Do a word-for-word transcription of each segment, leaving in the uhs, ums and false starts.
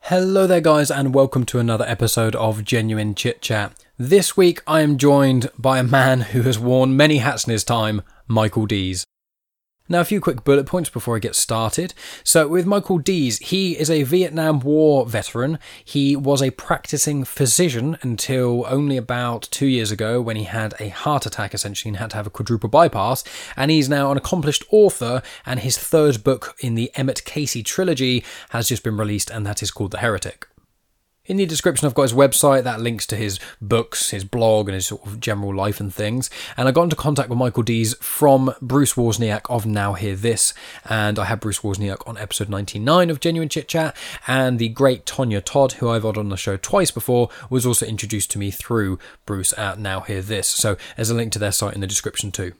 Hello there guys, and welcome to another episode of Genuine Chit Chat. This week I am joined by a man who has worn many hats in his time, Michael Dees. Now, a few quick bullet points before I get started. So with Michael Dees, he is a Vietnam War veteran. He was a practicing physician until only about two years ago when he had a heart attack essentially and had to have a quadruple bypass. And he's now an accomplished author, and his third book in the Emmett Casey trilogy has just been released, and that is called The Heretic. In the description, I've got his website that links to his books, his blog, and his sort of general life and things. And I got into contact with Michael Dees from Bruce Wozniak of Now Hear This. And I had Bruce Wozniak on episode ninety-nine of Genuine Chit Chat. And the great Tonya Todd, who I've had on the show twice before, was also introduced to me through Bruce at Now Hear This. So there's a link to their site in the description too.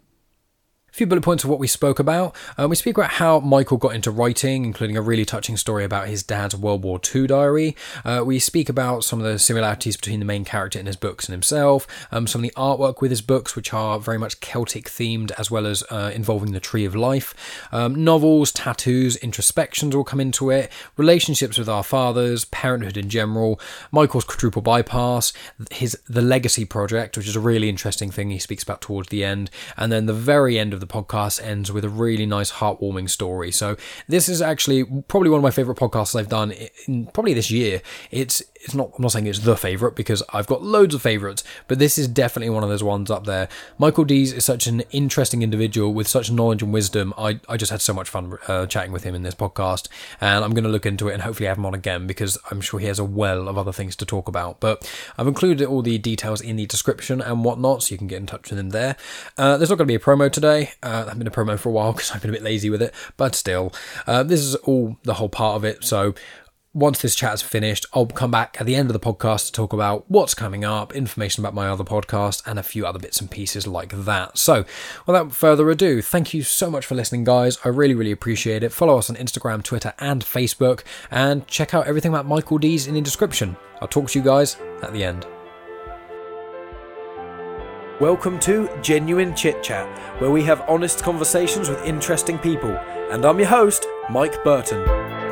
A few bullet points of what we spoke about. Uh, we speak about how Michael got into writing, including a really touching story about his dad's World War Two diary. Uh, we speak about some of the similarities between the main character in his books and himself, um, some of the artwork with his books, which are very much Celtic themed, as well as uh, involving the Tree of Life. Um, novels, tattoos, introspections all come into it, relationships with our fathers, parenthood in general, Michael's quadruple bypass, his The Legacy Project, which is a really interesting thing he speaks about towards the end, and then the very end of the podcast ends with a really nice heartwarming story. So this is actually probably one of my favorite podcasts I've done in probably this year. It's it's not I'm not saying it's the favorite because I've got loads of favorites, but this is definitely one of those ones up there. Michael Dees is such an interesting individual with such knowledge and wisdom. I, I just had so much fun uh, chatting with him in this podcast, and I'm going to look into it and hopefully have him on again because I'm sure he has a well of other things to talk about. But I've included all the details in the description and whatnot, so you can get in touch with him there. Uh, there's not going to be a promo today. Uh, I've been a promo for a while because I've been a bit lazy with it, but still, uh, this is all the whole part of it. So once this chat's finished, I'll come back at the end of the podcast to talk about what's coming up, information about my other podcast, and a few other bits and pieces like that. So without further ado, thank you so much for listening, guys. I really, really appreciate it. Follow us on Instagram, Twitter, and Facebook, and check out everything about Michael Dees in the description. I'll talk to you guys at the end. Welcome to Genuine Chit Chat, where we have honest conversations with interesting people. And I'm your host, Mike Burton.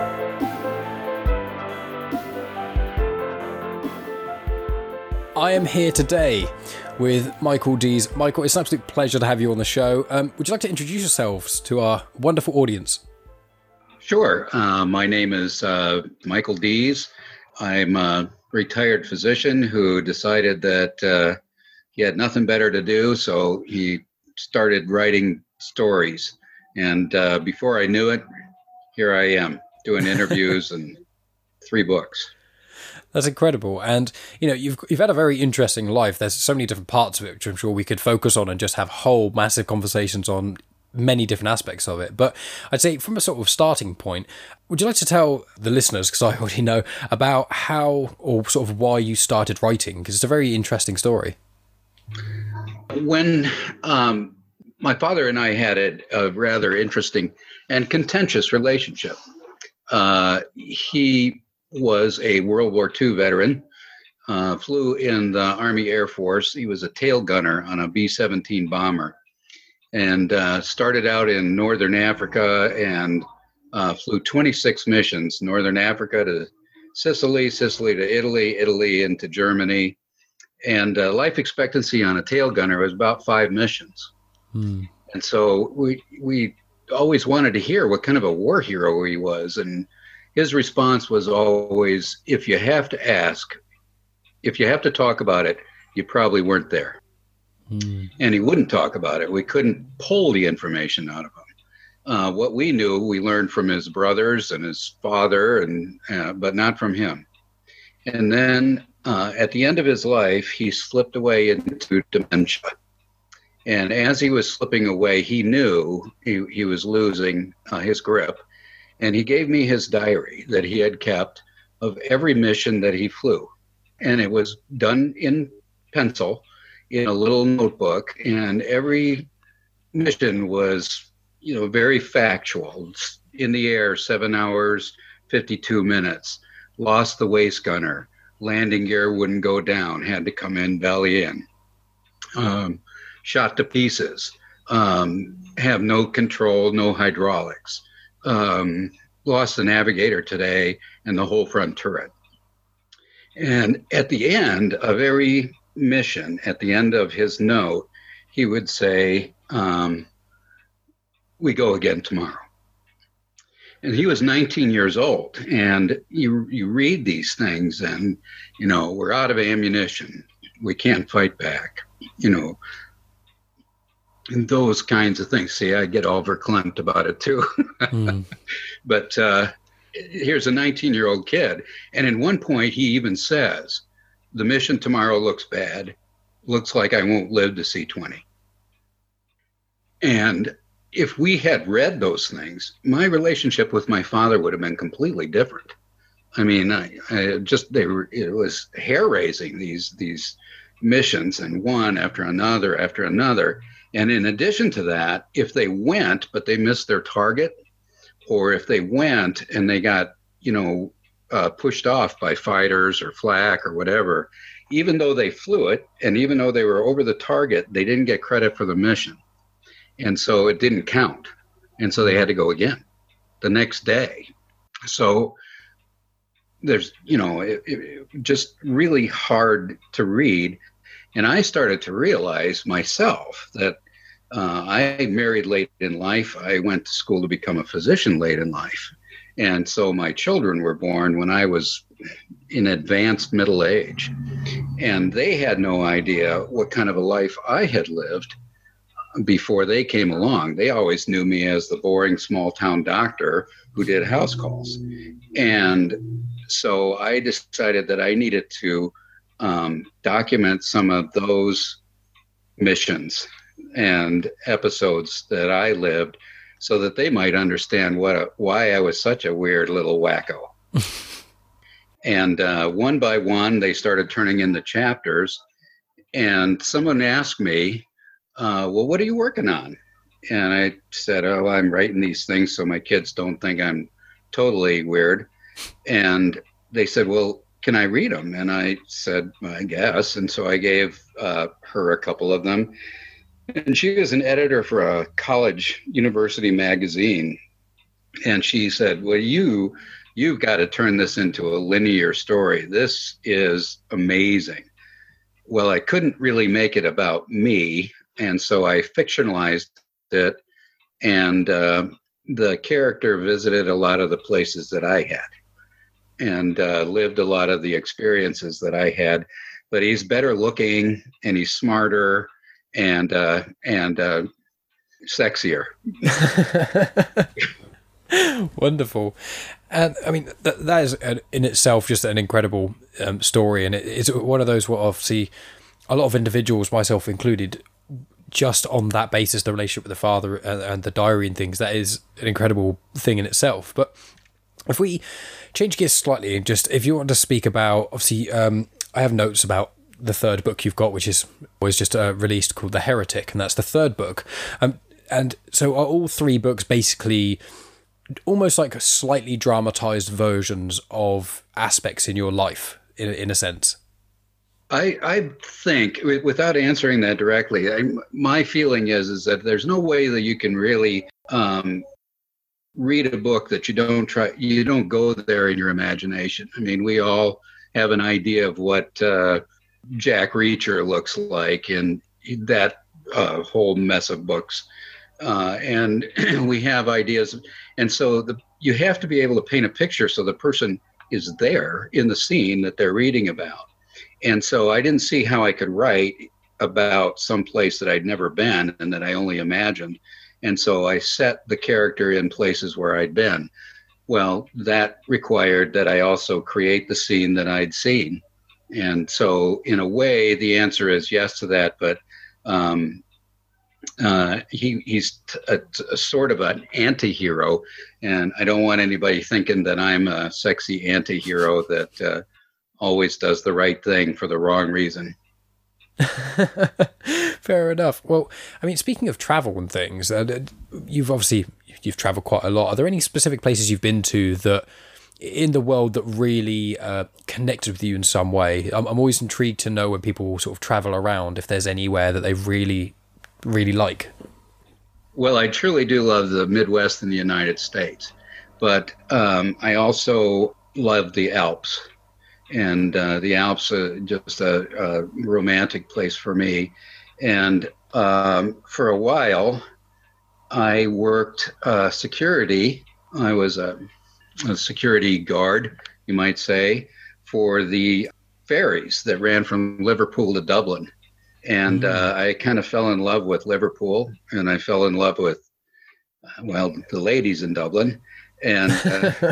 I am here today with Michael Dees. Michael, it's an absolute pleasure to have you on the show. Um, would you like to introduce yourselves to our wonderful audience? Sure. Uh, my name is uh, Michael Dees. I'm a retired physician who decided that uh, he had nothing better to do, so he started writing stories. And uh, before I knew it, here I am doing interviews and three books. That's incredible. And, you know, you've you've had a very interesting life. There's so many different parts of it, which I'm sure we could focus on and just have whole massive conversations on many different aspects of it. But I'd say from a sort of starting point, would you like to tell the listeners, because I already know, about how or sort of why you started writing? Because it's a very interesting story. When um, my father and I had a, a rather interesting and contentious relationship. Uh, he was a World War Two veteran, uh, flew in the Army Air Force. He was a tail gunner on a B seventeen bomber, and uh, started out in Northern Africa and uh, flew twenty-six missions, Northern Africa to Sicily, Sicily to Italy, Italy into Germany. And uh, life expectancy on a tail gunner was about five missions. Hmm. And so we we always wanted to hear what kind of a war hero he was. And his response was always, if you have to ask, if you have to talk about it, you probably weren't there. Hmm. And he wouldn't talk about it. We couldn't pull the information out of him. Uh, what we knew, we learned from his brothers and his father, and uh, but not from him. And then Uh, at the end of his life, he slipped away into dementia. And as he was slipping away, he knew he, he was losing uh, his grip. And he gave me his diary that he had kept of every mission that he flew. And it was done in pencil in a little notebook. And every mission was, you know, very factual. In the air, seven hours, fifty-two minutes. Lost the waist gunner. Landing gear wouldn't go down, had to come in belly in. Um, shot to pieces, um, have no control, no hydraulics. Um, lost the navigator today and the whole front turret. And at the end of every mission, at the end of his note, he would say, um, we go again tomorrow. And he was nineteen years old. And you you read these things and, you know, we're out of ammunition. We can't fight back, you know, and those kinds of things. See, I get all verklempt about it too. Mm. But uh, here's a nineteen-year-old kid. And at one point, he even says, the mission tomorrow looks bad. Looks like I won't live to see twenty. And if we had read those things, my relationship with my father would have been completely different. I mean, I, I just, they were, it was hair raising, these, these missions, and one after another after another. And in addition to that, if they went, but they missed their target, or if they went and they got, you know, uh, pushed off by fighters or flak or whatever, even though they flew it, and even though they were over the target, they didn't get credit for the mission. And so it didn't count. And so they had to go again the next day. So there's, you know, it, it, just really hard to read. And I started to realize myself that uh, I married late in life. I went to school to become a physician late in life. And so my children were born when I was in advanced middle age. And they had no idea what kind of a life I had lived before they came along. They always knew me as the boring small town doctor who did house calls. And so I decided that I needed to um, document some of those missions and episodes that I lived so that they might understand what a, why I was such a weird little wacko. And uh, one by one, they started turning in the chapters. And someone asked me, Uh, well, what are you working on? And I said, oh, I'm writing these things so my kids don't think I'm totally weird. And they said, well, can I read them? And I said, well, I guess. And so I gave uh, her a couple of them. And she was an editor for a college university magazine. And she said, well, you, you've got to turn this into a linear story. This is amazing. Well, I couldn't really make it about me. And so I fictionalized it, and uh, the character visited a lot of the places that I had and uh, lived a lot of the experiences that I had. But he's better looking, and he's smarter, and uh, and uh, sexier. Wonderful. And I mean, that, that is in itself just an incredible um, story. And it, it's one of those what obviously a lot of individuals, myself included, just on that basis, the relationship with the father and, and the diary and things, that is an incredible thing in itself. But if we change gears slightly, and just if you want to speak about, obviously, um, I have notes about the third book you've got, which is was just uh, released, called The Heretic, and that's the third book. Um, and so are all three books basically almost like slightly dramatized versions of aspects in your life, in in a sense? I, I think, without answering that directly, I, my feeling is is that there's no way that you can really um, read a book that you don't try, you don't go there in your imagination. I mean, we all have an idea of what uh, Jack Reacher looks like in that uh, whole mess of books, uh, and we have ideas, and so the, you have to be able to paint a picture so the person is there in the scene that they're reading about. And so I didn't see how I could write about some place that I'd never been and that I only imagined. And so I set the character in places where I'd been. Well, that required that I also create the scene that I'd seen. And so in a way, the answer is yes to that. But um, uh, he, he's a, a sort of an anti-hero. And I don't want anybody thinking that I'm a sexy anti-hero that uh, always does the right thing for the wrong reason. Fair enough. Well, I mean, speaking of travel and things, uh, you've obviously you've traveled quite a lot. Are there any specific places you've been to that in the world that really uh, connected with you in some way? I'm, I'm always intrigued to know when people sort of travel around, if there's anywhere that they really, really like. Well, I truly do love the Midwest in the United States. but um, I also love the Alps. And uh, the Alps are just a, a romantic place for me. And um, for a while, I worked uh, security. I was a, a security guard, you might say, for the ferries that ran from Liverpool to Dublin. And Mm. uh, I kind of fell in love with Liverpool, and I fell in love with, well, the ladies in Dublin. And uh,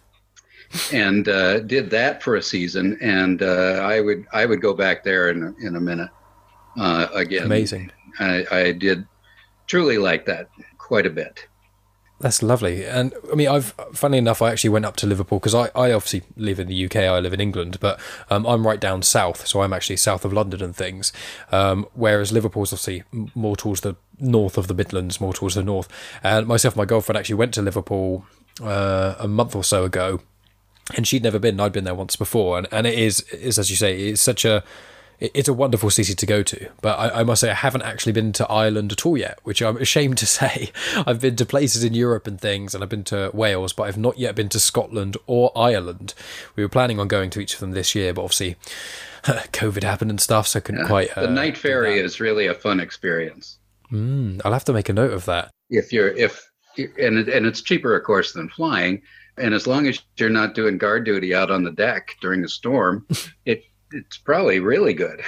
and uh, did that for a season, and uh, I would I would go back there in a, in a minute uh, again. Amazing. I, I did truly like that quite a bit. That's lovely. And I mean, I've, funny enough, I actually went up to Liverpool because I, I obviously live in the U K, I live in England, but um, I'm right down south, so I'm actually south of London and things. Um, whereas Liverpool's obviously more towards the north of the Midlands, more towards the north. And myself and my girlfriend actually went to Liverpool uh, a month or so ago, and she'd never been. I'd been there once before, and, and it is, is, as you say, it's such a, it's a wonderful city to go to. But I, I must say, I haven't actually been to Ireland at all yet, which I'm ashamed to say. I've been to places in Europe and things, and I've been to Wales, but I've not yet been to Scotland or Ireland. We were planning on going to each of them this year, but obviously COVID happened and stuff, so I couldn't Yeah, quite. Uh, the night ferry is really a fun experience. Mm, I'll have to make a note of that. If you're if and it, and it's cheaper, of course, than flying. And as long as you're not doing guard duty out on the deck during a storm, it it's probably really good.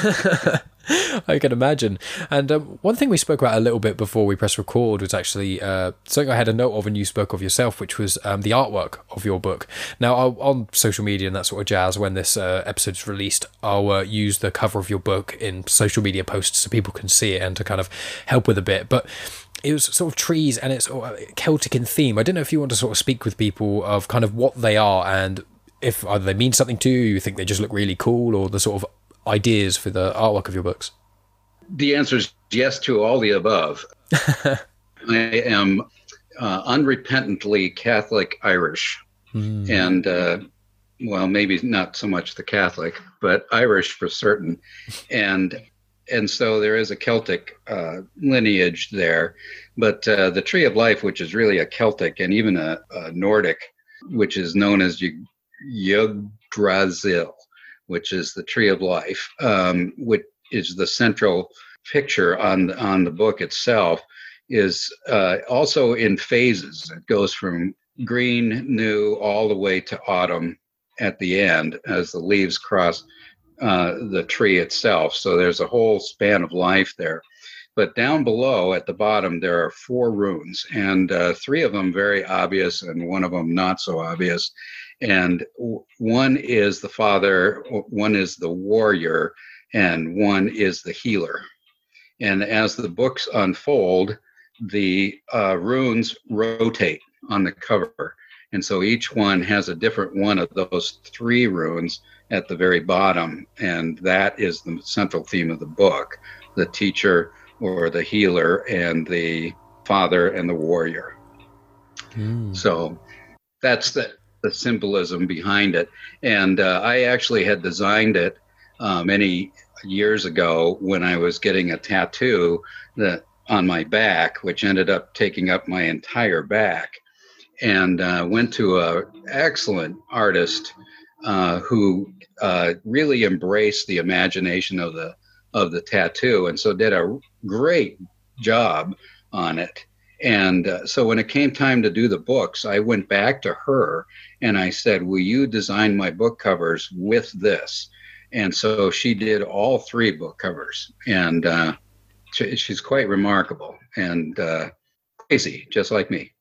I can imagine. And um, one thing we spoke about a little bit before we press record was actually uh, something I had a note of, and you spoke of yourself, which was um, the artwork of your book. Now, I'll, on social media and that sort of jazz, when this uh, episode's released, I'll uh, use the cover of your book in social media posts so people can see it and to kind of help with a bit. But it was sort of trees, and it's sort of Celtic in theme. I don't know if you want to sort of speak with people of kind of what they are, and if either they mean something to you, you think they just look really cool, or the sort of ideas for the artwork of your books. The answer is yes to all the above. I am uh, unrepentantly Catholic Irish, mm. and uh, well, maybe not so much the Catholic, but Irish for certain, and and so there is a Celtic uh, lineage there. But uh, the Tree of Life, which is really a Celtic and even a, a Nordic, which is known as Yggdrasil, which is the Tree of Life, um, which is the central picture on the, on the book itself, is uh, also in phases. It goes from green, new, all the way to autumn at the end as the leaves cross uh, the tree itself. So there's a whole span of life there. But down below at the bottom, there are four runes, and uh, three of them very obvious and one of them not so obvious. And w- one is the father, one is the warrior, and one is the healer. And as the books unfold, the uh, runes rotate on the cover. And so each one has a different one of those three runes at the very bottom. And that is the central theme of the book, the teacher or the healer and the father and the warrior. Mm. So that's the, the symbolism behind it. And uh, I actually had designed it uh, many years ago when I was getting a tattoo that on my back, which ended up taking up my entire back, and uh, went to a excellent artist uh, who uh, really embraced the imagination of the of the tattoo, and so did a great job on it. And uh, so when it came time to do the books, I went back to her and I said, will you design my book covers with this? And so she did all three book covers, and uh, she, she's quite remarkable and uh, crazy, just like me.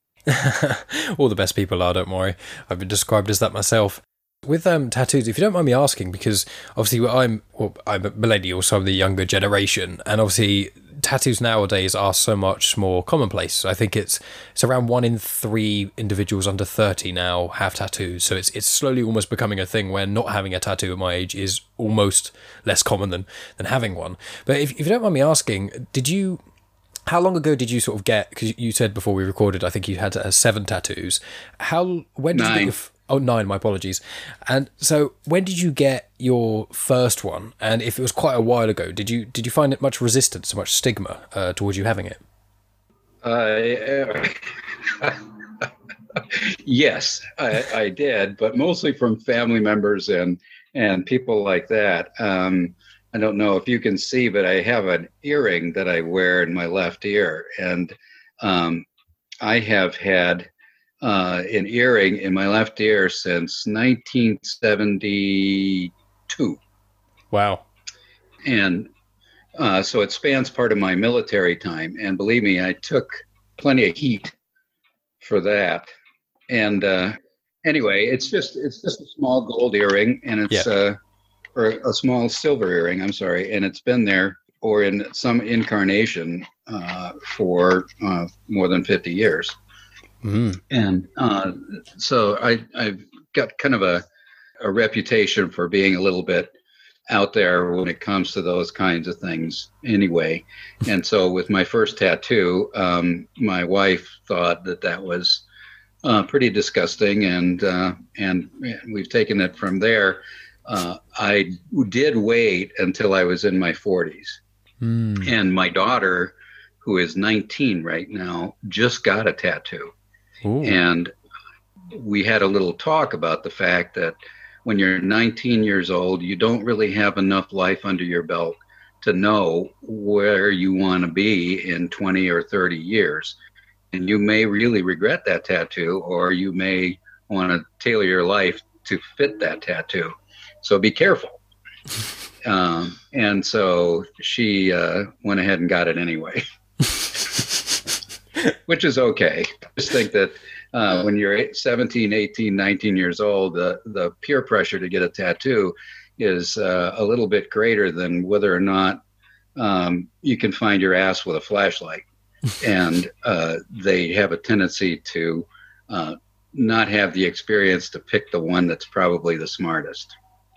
All the best people are, don't worry. I've been described as that myself. With um, tattoos, if you don't mind me asking, because obviously I'm well, I'm a millennial, so I'm the younger generation, and obviously tattoos nowadays are so much more commonplace. I think it's it's around one in three individuals under thirty now have tattoos, so it's it's slowly almost becoming a thing where not having a tattoo at my age is almost less common than, than having one. But if, if you don't mind me asking, did you... How long ago did you sort of get, because you said before we recorded, I think you had uh, seven tattoos. How, when did nine. you get your, oh, nine, my apologies. And so when did you get your first one? And if it was quite a while ago, did you did you find it much resistance, much stigma uh, towards you having it? Uh, Yes, I, I did, but mostly from family members and and people like that. Um, I don't know if you can see, but I have an earring that I wear in my left ear, and um, I have had uh, an earring in my left ear since nineteen seventy-two, Wow. and uh, so it spans part of my military time. And believe me, I took plenty of heat for that. And uh, anyway, it's just it's just a small gold earring, and Yeah. it's uh, or a small silver earring. I'm sorry, and it's been there or in some incarnation uh, for uh, more than fifty years. Mm. And uh, so I I've got kind of a a reputation for being a little bit out there when it comes to those kinds of things anyway. And so with my first tattoo, um, my wife thought that that was uh, pretty disgusting, and uh, and we've taken it from there. Uh, I did wait until I was in my forties, Mm. and my daughter, who is nineteen right now, just got a tattoo. Ooh. And we had a little talk about the fact that when you're nineteen years old, you don't really have enough life under your belt to know where you want to be in twenty or thirty years. And you may really regret that tattoo, or you may want to tailor your life to fit that tattoo. So be careful. Um, and so she uh, went ahead and got it anyway, which is okay. I just think that uh, when you're seventeen, eighteen, nineteen years old, the, the peer pressure to get a tattoo is uh, a little bit greater than whether or not um, you can find your ass with a flashlight. And uh, they have a tendency to uh, not have the experience to pick the one that's probably the smartest.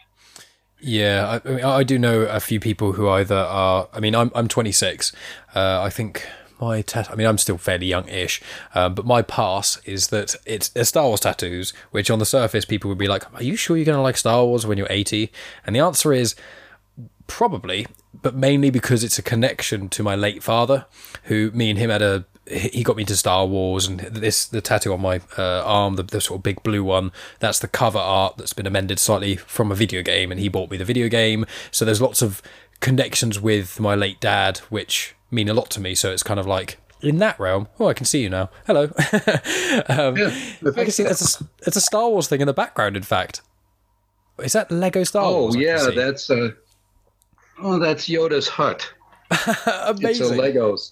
Yeah, I, I, mean, I do know a few people who either are. I mean, I'm I'm twenty-six. Uh, I think my tat. I mean, I'm still fairly young-ish, um, but my pass is that it's they're Star Wars tattoos, which on the surface people would be like, "Are you sure you're going to like Star Wars when you're eighty?" And the answer is probably, but mainly because it's a connection to my late father, who me and him had a. He got me into Star Wars, and this the tattoo on my uh, arm, the, the sort of big blue one, that's the cover art that's been amended slightly from a video game, and he bought me the video game. So there's lots of connections with my late dad, which mean a lot to me. So it's kind of like in that realm. Oh, I can see you now. Hello. um, Yeah, I I can see it's a, it's a Star Wars thing in the background. In fact, is that Lego Star oh, Wars? Oh yeah, that's uh, oh that's Yoda's hut. Amazing. It's a Legos.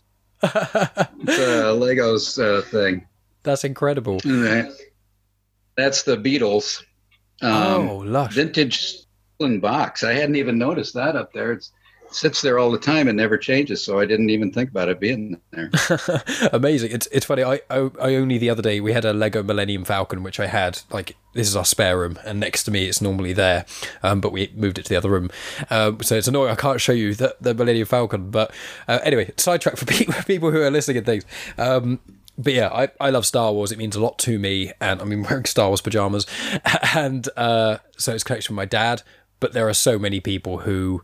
It's a Legos uh, thing. That's incredible. That, that's the Beatles. Um, oh, lush. Vintage box. I hadn't even noticed that up there. It's, it sits there all the time and never changes, so I didn't even think about it being there. Amazing. It's it's funny. I, I I only the other day we had a Lego Millennium Falcon, which I had like this is our spare room, and next to me it's normally there, um, but we moved it to the other room. Um, so it's annoying. I can't show you the, the Millennium Falcon, but uh, anyway, sidetrack for people people who are listening and things. Um, But yeah, I, I love Star Wars. It means a lot to me, and I'm wearing Star Wars pajamas, and uh, so it's connection with my dad. But there are so many people who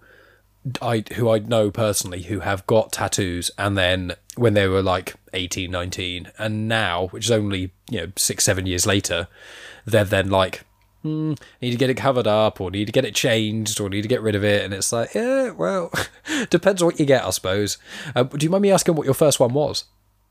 I who I know personally who have got tattoos, and then when they were like eighteen, nineteen, and now, which is only, you know, six, seven years later, they're then like, hmm, need to get it covered up, or need to get it changed, or need to get rid of it. And it's like, yeah, well, depends on what you get, I suppose. Uh, do you mind me asking what your first one was?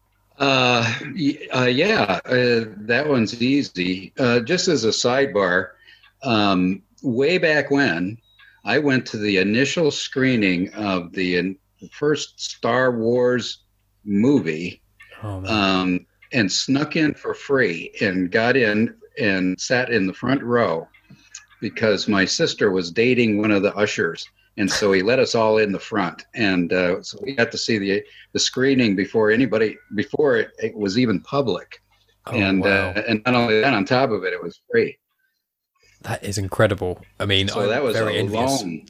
Uh, uh, yeah, uh, that one's easy. Uh, just as a sidebar, um, way back when, I went to the initial screening of the, uh, first Star Wars movie, Oh, man. um, and snuck in for free and got in and sat in the front row because my sister was dating one of the ushers. And so he let us all in the front, and uh, so we got to see the the screening before anybody before it, it was even public. Oh, and wow. uh, and not only that, on top of it, it was free. That is incredible. I mean, So I'm that was very a envious. long.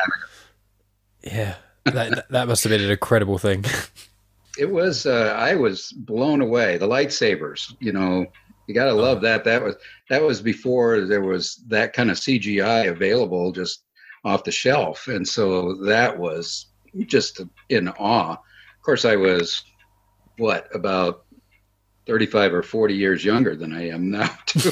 Yeah, that that must have been an incredible thing. It was. Uh, I was blown away. The lightsabers, you know, you got to love Oh. that. That was that was before there was that kind of C G I available just off the shelf, and so that was just in awe. Of course, I was what about thirty-five or forty years younger than I am now, too.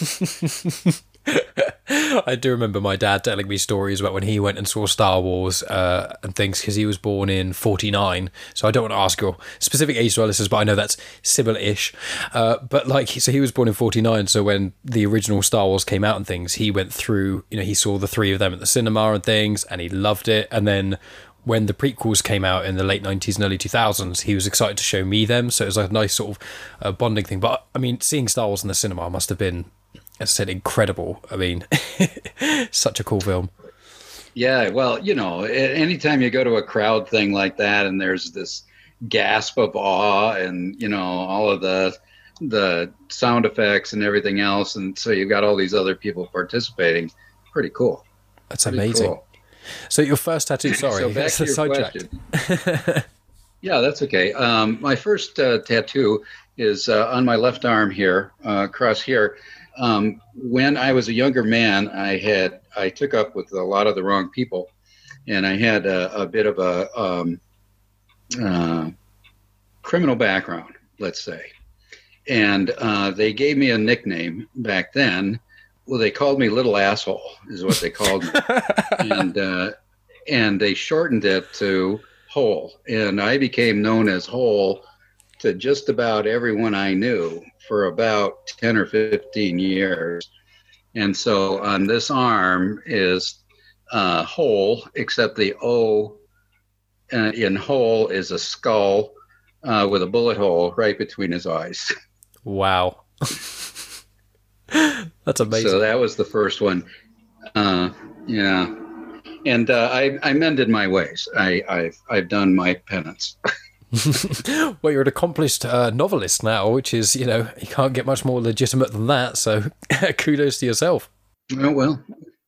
I do remember my dad telling me stories about when he went and saw Star Wars uh, and things, because he was born in forty-nine. So I don't want to ask your specific age to our listeners, but I know that's similar-ish. Uh, but like, so he was born in forty-nine. So when the original Star Wars came out and things, he went through, you know, he saw the three of them at the cinema and things, and he loved it. And then when the prequels came out in the late nineties and early two thousands, he was excited to show me them. So it was like a nice sort of uh, bonding thing. But I mean, seeing Star Wars in the cinema must have been, as I said, incredible. I mean, such a cool film. Yeah, well, you know, anytime you go to a crowd thing like that and there's this gasp of awe and, you know, all of the the sound effects and everything else, and so you've got all these other people participating, pretty cool. That's pretty amazing. Cool. So your first tattoo, sorry, so back to your question. Yeah, that's okay. Um, my first uh, tattoo is uh, on my left arm here, uh, across here. Um, when I was a younger man, I had I took up with a lot of the wrong people, and I had a, a bit of a um, uh, criminal background, let's say. And uh, they gave me a nickname back then. Well, they called me Little Asshole, is what they called me, and uh, and they shortened it to Hole, and I became known as Hole to just about everyone I knew for about ten or fifteen years. And so on this arm is uh, Hole, except the O uh, in Hole is a skull uh, with a bullet hole right between his eyes. Wow. That's amazing. So that was the first one. Uh, yeah. And uh, I, I mended my ways. I, I've, I've done my penance. Well, you're an accomplished uh, novelist now, which is, you know, you can't get much more legitimate than that. So kudos to yourself. Oh, well.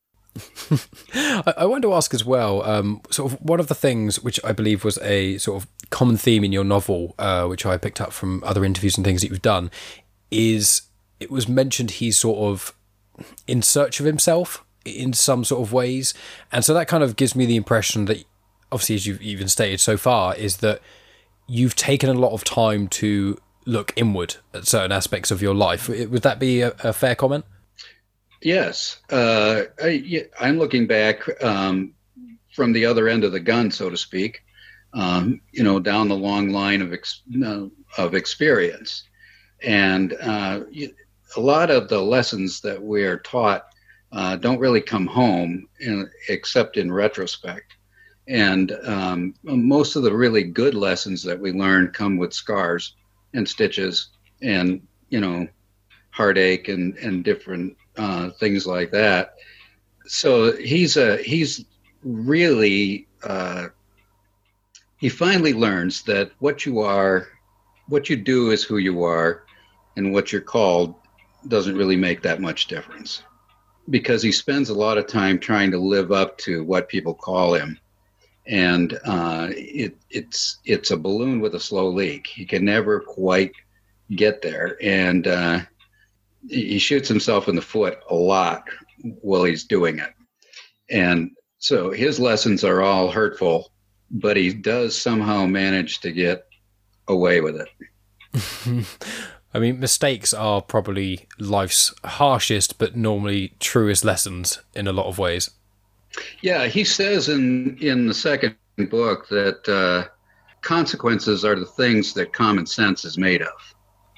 I, I wanted to ask as well, um, sort of one of the things which I believe was a sort of common theme in your novel, uh, which I picked up from other interviews and things that you've done, is it was mentioned he's sort of in search of himself in some sort of ways. And so that kind of gives me the impression that, obviously, as you've even stated so far, is that you've taken a lot of time to look inward at certain aspects of your life. Would that be a, a fair comment? Yes. Uh, I, I'm looking back um, from the other end of the gun, so to speak, um, you know, down the long line of ex- of experience. And uh, a lot of the lessons that we're taught uh, don't really come home in, except in retrospect. And um, most of the really good lessons that we learn come with scars and stitches and, you know, heartache and, and different uh, things like that. So he's a, he's really, uh, he finally learns that what you are, what you do is who you are, and what you're called doesn't really make that much difference, because he spends a lot of time trying to live up to what people call him. And uh, it, it's it's a balloon with a slow leak. He can never quite get there. And uh, he shoots himself in the foot a lot while he's doing it. And so his lessons are all hurtful, but he does somehow manage to get away with it. I mean, mistakes are probably life's harshest, but normally truest lessons in a lot of ways. Yeah, he says in, in the second book that uh, consequences are the things that common sense is made of.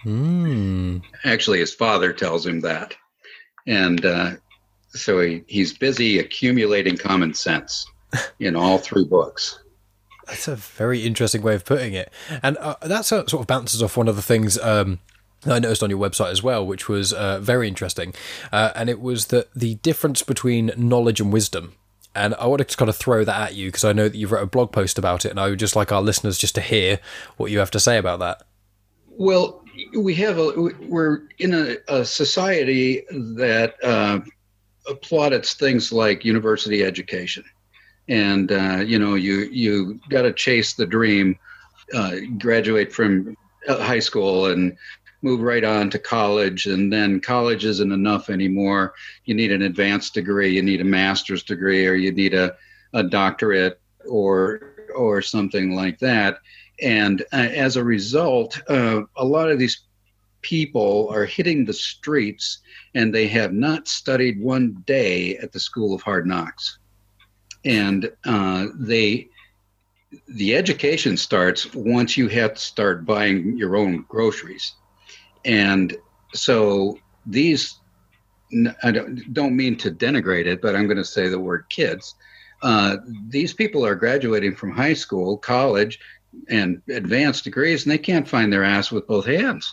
Mm. Actually, his father tells him that. And uh, so he, he's busy accumulating common sense in all three books. That's a very interesting way of putting it. And uh, that sort of bounces off one of the things um, I noticed on your website as well, which was uh, very interesting. Uh, and it was that the difference between knowledge and wisdom. And I wanted to kind of throw that at you because I know that you've wrote a blog post about it, and I would just like our listeners just to hear what you have to say about that. Well, we have a, we're in a, a society that uh, plaudits things like university education. And, uh, you know, you, you got to chase the dream, uh, graduate from high school and move right on to college. And then college isn't enough anymore. You need an advanced degree, you need a master's degree, or you need a, a doctorate or, or something like that. And uh, as a result, uh, a lot of these people are hitting the streets and they have not studied one day at the School of Hard Knocks. And uh, they, the education starts once you have to start buying your own groceries. And so these, I don't, don't mean to denigrate it, but I'm going to say the word kids. Uh, these people are graduating from high school, college, and advanced degrees, and they can't find their ass with both hands.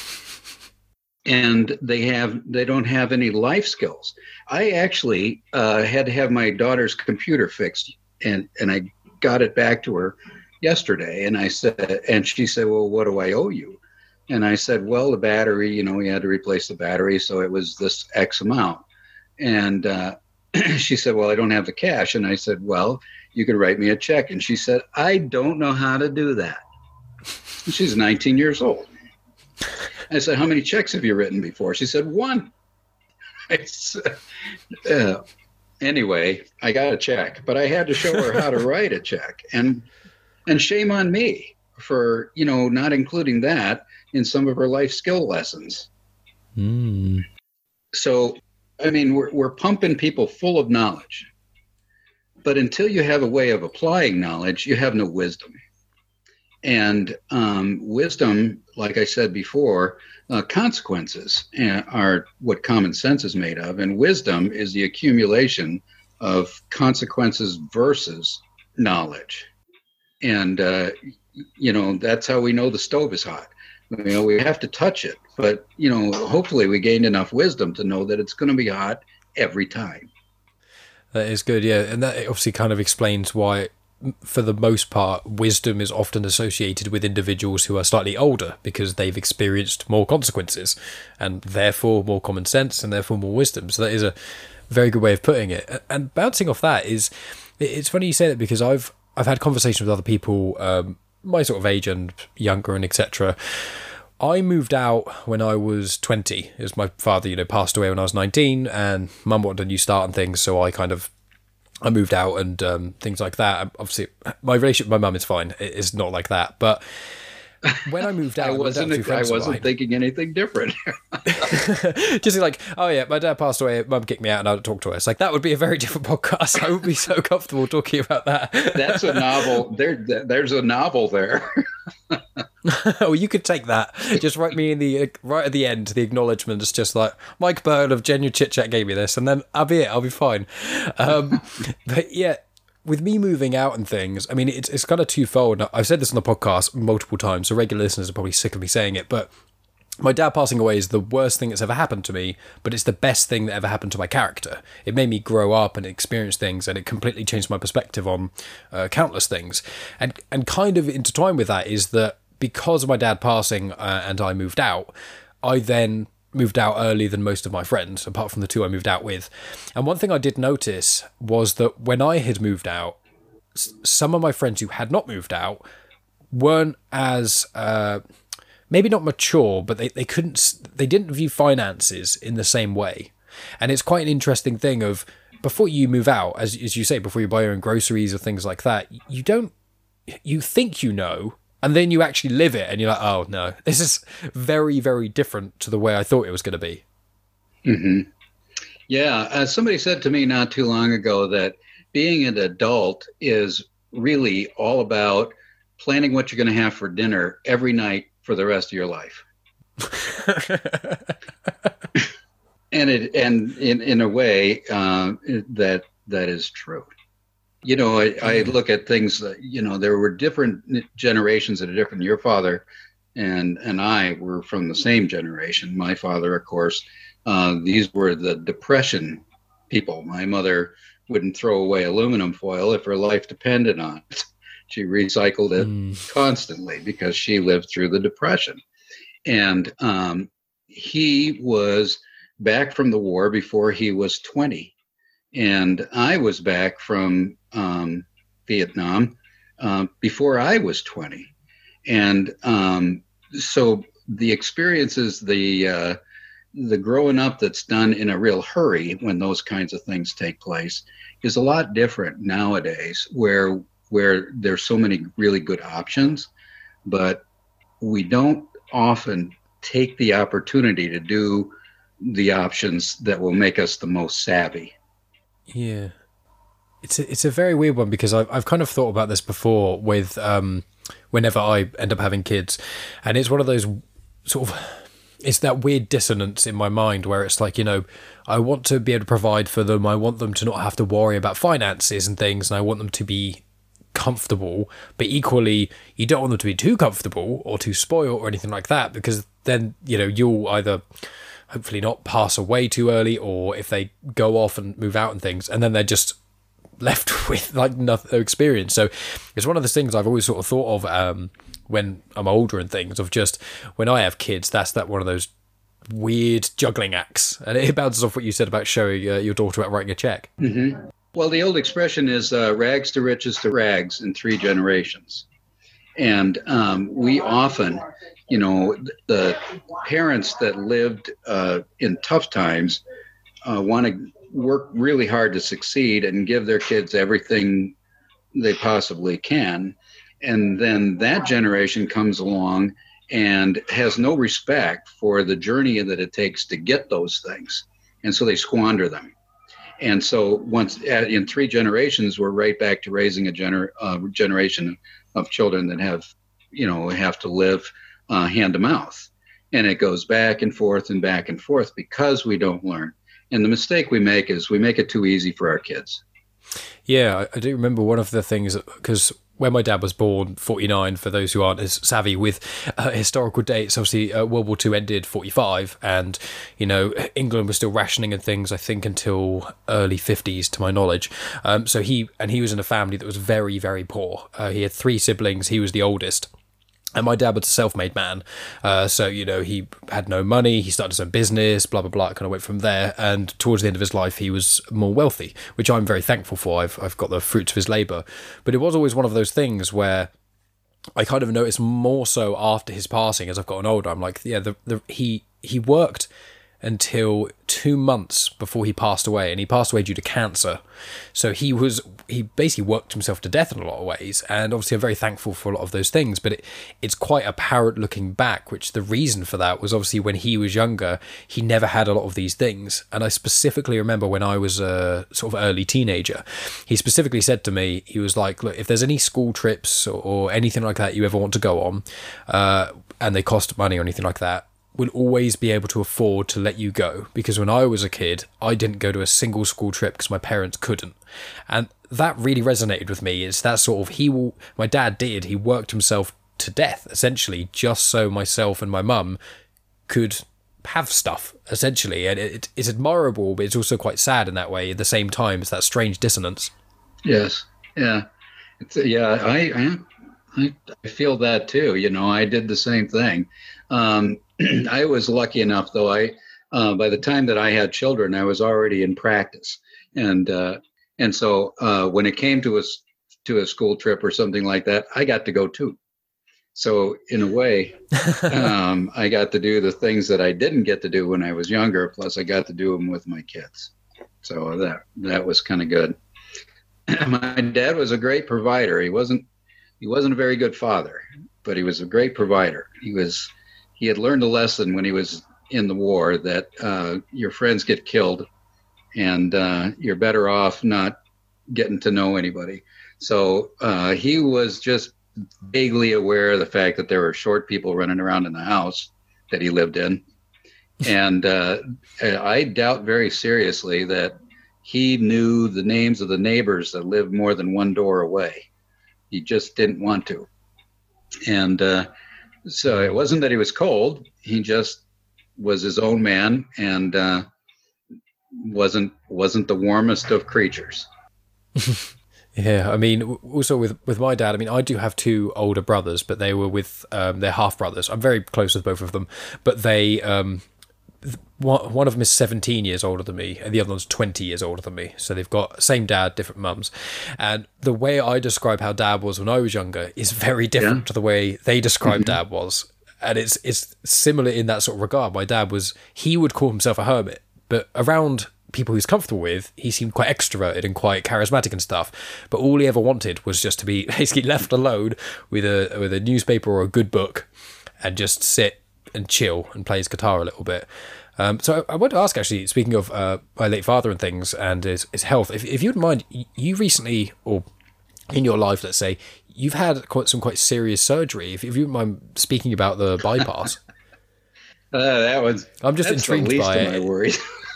And they have they don't have any life skills. I actually uh, had to have my daughter's computer fixed, and and I got it back to her yesterday. And I said, and she said, "Well, what do I owe you?" And I said, "Well, the battery. You know, we had to replace the battery, so it was this X amount." And uh, she said, "Well, I don't have the cash." And I said, "Well, you could write me a check." And she said, "I don't know how to do that." And she's nineteen years old. I said, "How many checks have you written before?" She said, "One." I said, uh, anyway, I got a check, but I had to show her how to write a check. And and shame on me for, you know, not including that in some of her life skill lessons. Mm. So, I mean, we're we're pumping people full of knowledge. But until you have a way of applying knowledge, you have no wisdom. And um, wisdom, like I said before, uh, consequences are what common sense is made of. And wisdom is the accumulation of consequences versus knowledge. And, uh, you know, that's how we know the stove is hot. You know, we have to touch it. But, you know, hopefully we gained enough wisdom to know that it's going to be hot every time. That is good, yeah. And that obviously kind of explains why, for the most part, wisdom is often associated with individuals who are slightly older because they've experienced more consequences and therefore more common sense and therefore more wisdom. So that is a very good way of putting it. And bouncing off that is, it's funny you say that because I've I've had conversations with other people um, my sort of age and younger and et cetera. I moved out when I was twenty. As my father, you know, passed away when I was nineteen, and mum wanted a new start and things, so I kind of I moved out and um, things like that. Obviously, my relationship with my mum is fine. It's not like that. But when I moved out, I wasn't, I, I wasn't thinking anything different. Just like, oh yeah, my dad passed away, mum kicked me out and I don't talk to her. It's like, that would be a very different podcast. I would be so comfortable talking about that. That's a novel. There, There's a novel there. Oh, you could take that. Just write me in the right at the end, the acknowledgement. It's just like, Mike Byrne of Genuine Chit Chat gave me this, and then I'll be it. I'll be fine. Um, but yeah, with me moving out and things, I mean, it's it's kind of twofold. I've said this on the podcast multiple times, so regular listeners are probably sick of me saying it, but my dad passing away is the worst thing that's ever happened to me, but it's the best thing that ever happened to my character. It made me grow up and experience things, and it completely changed my perspective on uh, countless things. And and kind of intertwined with that is that because of my dad passing uh, and I moved out, I then moved out earlier than most of my friends, apart from the two I moved out with. And one thing I did notice was that when I had moved out, some of my friends who had not moved out weren't as... Uh, maybe not mature, but they, they couldn't, they didn't view finances in the same way. And it's quite an interesting thing of, before you move out, as as you say, before you buy your own groceries or things like that, you don't, you think you know, and then you actually live it, and you're like, oh no, this is very, very different to the way I thought it was going to be. Mm-hmm. Yeah, uh, somebody said to me not too long ago that being an adult is really all about planning what you're going to have for dinner every night for the rest of your life. and it and in, in a way uh, that that is true. You know, I, I look at things that, you know, there were different generations that are different. Your father and and I were from the same generation. My father, of course, uh, these were the Depression people. My mother wouldn't throw away aluminum foil if her life depended on it. She recycled it mm. constantly because she lived through the Depression. And um, he was back from the war before he was twenty. And I was back from um, Vietnam uh, before I was twenty. And um, so the experiences, the uh, the growing up that's done in a real hurry when those kinds of things take place is a lot different nowadays, where where there's so many really good options, but we don't often take the opportunity to do the options that will make us the most savvy. Yeah. It's a, it's a very weird one, because I've, I've kind of thought about this before with um, whenever I end up having kids. And it's one of those sort of, it's that weird dissonance in my mind where it's like, you know, I want to be able to provide for them. I want them to not have to worry about finances and things. And I want them to be comfortable, but equally you don't want them to be too comfortable or too spoiled or anything like that, because then, you know, you'll either hopefully not pass away too early, or if they go off and move out and things, and then they're just left with like no experience. So it's one of those things I've always sort of thought of um, when I'm older and things, of just when I have kids, that's that one of those weird juggling acts. And it bounces off what you said about showing uh, your daughter about writing a check. Mm-hmm. Well, the old expression is uh, rags to riches to rags in three generations. And um, we often, you know, the parents that lived uh, in tough times uh, want to work really hard to succeed and give their kids everything they possibly can. And then that generation comes along and has no respect for the journey that it takes to get those things. And so they squander them. And so once in three generations, we're right back to raising a gener- uh, generation of children that have, you know, have to live uh, hand to mouth. And it goes back and forth and back and forth because we don't learn. And the mistake we make is we make it too easy for our kids. Yeah, I do remember one of the things, because when my dad was born, forty-nine, for those who aren't as savvy with uh, historical dates, obviously uh, World War Two ended forty-five, and, you know, England was still rationing and things, I think, until early fifties, to my knowledge. Um, so he, and he was in a family that was very, very poor. Uh, he had three siblings, he was the oldest. And my dad was a self-made man. Uh, so, you know, he had no money. He started his own business, blah, blah, blah. It kind of went from there. And towards the end of his life, he was more wealthy, which I'm very thankful for. I've I've got the fruits of his labour. But it was always one of those things where I kind of noticed more so after his passing as I've gotten older. I'm like, yeah, the, the he he worked until two months before he passed away, and he passed away due to cancer. So he was he basically worked himself to death in a lot of ways, and obviously I'm very thankful for a lot of those things, but it, it's quite apparent looking back, which the reason for that was obviously when he was younger, he never had a lot of these things. And I specifically remember when I was a sort of early teenager, he specifically said to me, he was like, look, if there's any school trips or, or anything like that you ever want to go on, uh, and they cost money or anything like that, will always be able to afford to let you go, because when I was a kid, I didn't go to a single school trip because my parents couldn't. And that really resonated with me. It's that sort of, he will, my dad did, he worked himself to death, essentially, just so myself and my mum could have stuff, essentially. And it, it's admirable, but it's also quite sad in that way. At the same time, it's that strange dissonance. Yes. Yeah. It's, yeah. I, I, I feel that too. You know, I did the same thing. Um, I was lucky enough, though. I, uh, by the time that I had children, I was already in practice, and uh, and so uh, when it came to a to a school trip or something like that, I got to go too. So in a way, um, I got to do the things that I didn't get to do when I was younger. Plus, I got to do them with my kids. So that that was kind of good. My dad was a great provider. He wasn't he wasn't a very good father, but he was a great provider. He was. He had learned a lesson when he was in the war that uh, your friends get killed, and uh, you're better off not getting to know anybody. So uh, he was just vaguely aware of the fact that there were short people running around in the house that he lived in. And uh, I doubt very seriously that he knew the names of the neighbors that lived more than one door away. He just didn't want to. And uh, So it wasn't that he was cold. He just was his own man, and uh, wasn't wasn't the warmest of creatures. Yeah, I mean, also with, with my dad, I mean, I do have two older brothers, but they were with, um, they're half brothers. I'm very close with both of them, but they, um, one, one of them is seventeen years older than me, and the other one's twenty years older than me. So they've got same dad, different mums. And the way I describe how dad was when I was younger is very different yeah. to the way they describe mm-hmm. dad was. And it's it's similar in that sort of regard. My dad was, he would call himself a hermit, but around people he's comfortable with, he seemed quite extroverted and quite charismatic and stuff. But all he ever wanted was just to be basically left alone with a with a newspaper or a good book and just sit and chill and play his guitar a little bit. Um, so I, I want to ask, actually, speaking of uh, my late father and things and his, his health, if, if you wouldn't mind, you recently, or in your life, let's say, you've had quite some quite serious surgery. If, if you wouldn't mind speaking about the bypass. uh, that was, I'm just that's intrigued the least by of it. my worries.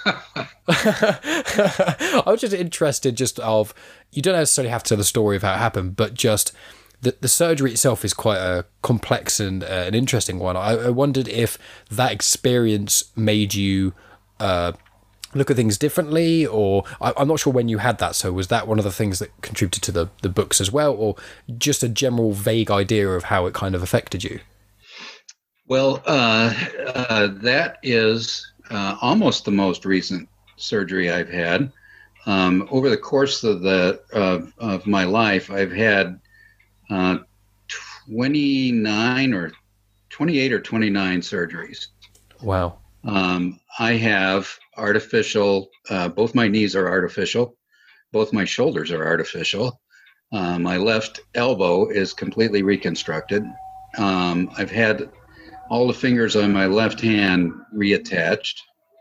I was just interested just of, you don't necessarily have to tell the story of how it happened, but just the, the surgery itself is quite a complex and uh, an interesting one. I, I wondered if that experience made you uh, look at things differently, or I, I'm not sure when you had that. So was that one of the things that contributed to the, the books as well, or just a general vague idea of how it kind of affected you? Well, uh, uh, that is uh, almost the most recent surgery I've had. Um, over the course of the uh, of my life, I've had uh, twenty-nine or twenty-eight or twenty-nine surgeries. Wow. Um, I have artificial, uh, both my knees are artificial, both my shoulders are artificial. Uh, my left elbow is completely reconstructed. Um, I've had all the fingers on my left hand reattached.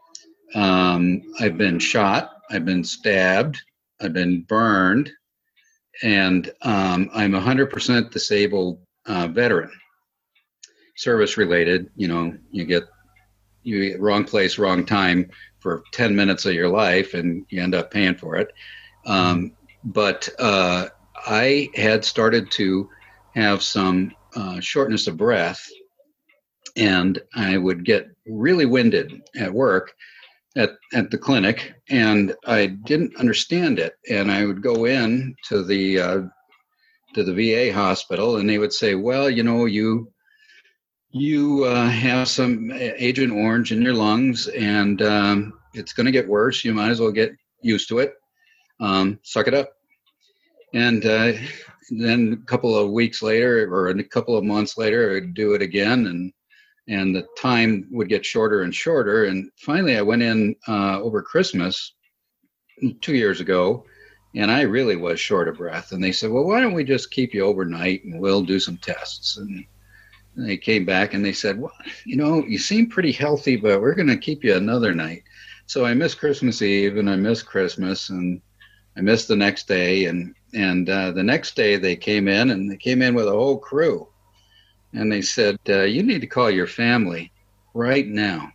Um, I've been shot, I've been stabbed, I've been burned, and um, I'm a one hundred percent disabled uh, veteran. Service related, you know, you get you get wrong place, wrong time for ten minutes of your life, and you end up paying for it. Um, but uh, I had started to have some uh, shortness of breath, and I would get really winded at work at, at the clinic, and I didn't understand it. And I would go in to the uh, to the V A hospital, and they would say, well, you know, you you uh, have some Agent Orange in your lungs, and um, it's going to get worse. You might as well get used to it. Um, suck it up. And uh, then a couple of weeks later, or a couple of months later, I'd do it again, and and the time would get shorter and shorter. And finally, I went in uh, over Christmas two years ago, and I really was short of breath. And they said, well, why don't we just keep you overnight, and we'll do some tests. And they came back and they said, well, you know, you seem pretty healthy, but we're going to keep you another night. So I missed Christmas Eve, and I missed Christmas, and I missed the next day. And, and uh, the next day they came in, and they came in with a whole crew. And they said, uh, you need to call your family right now.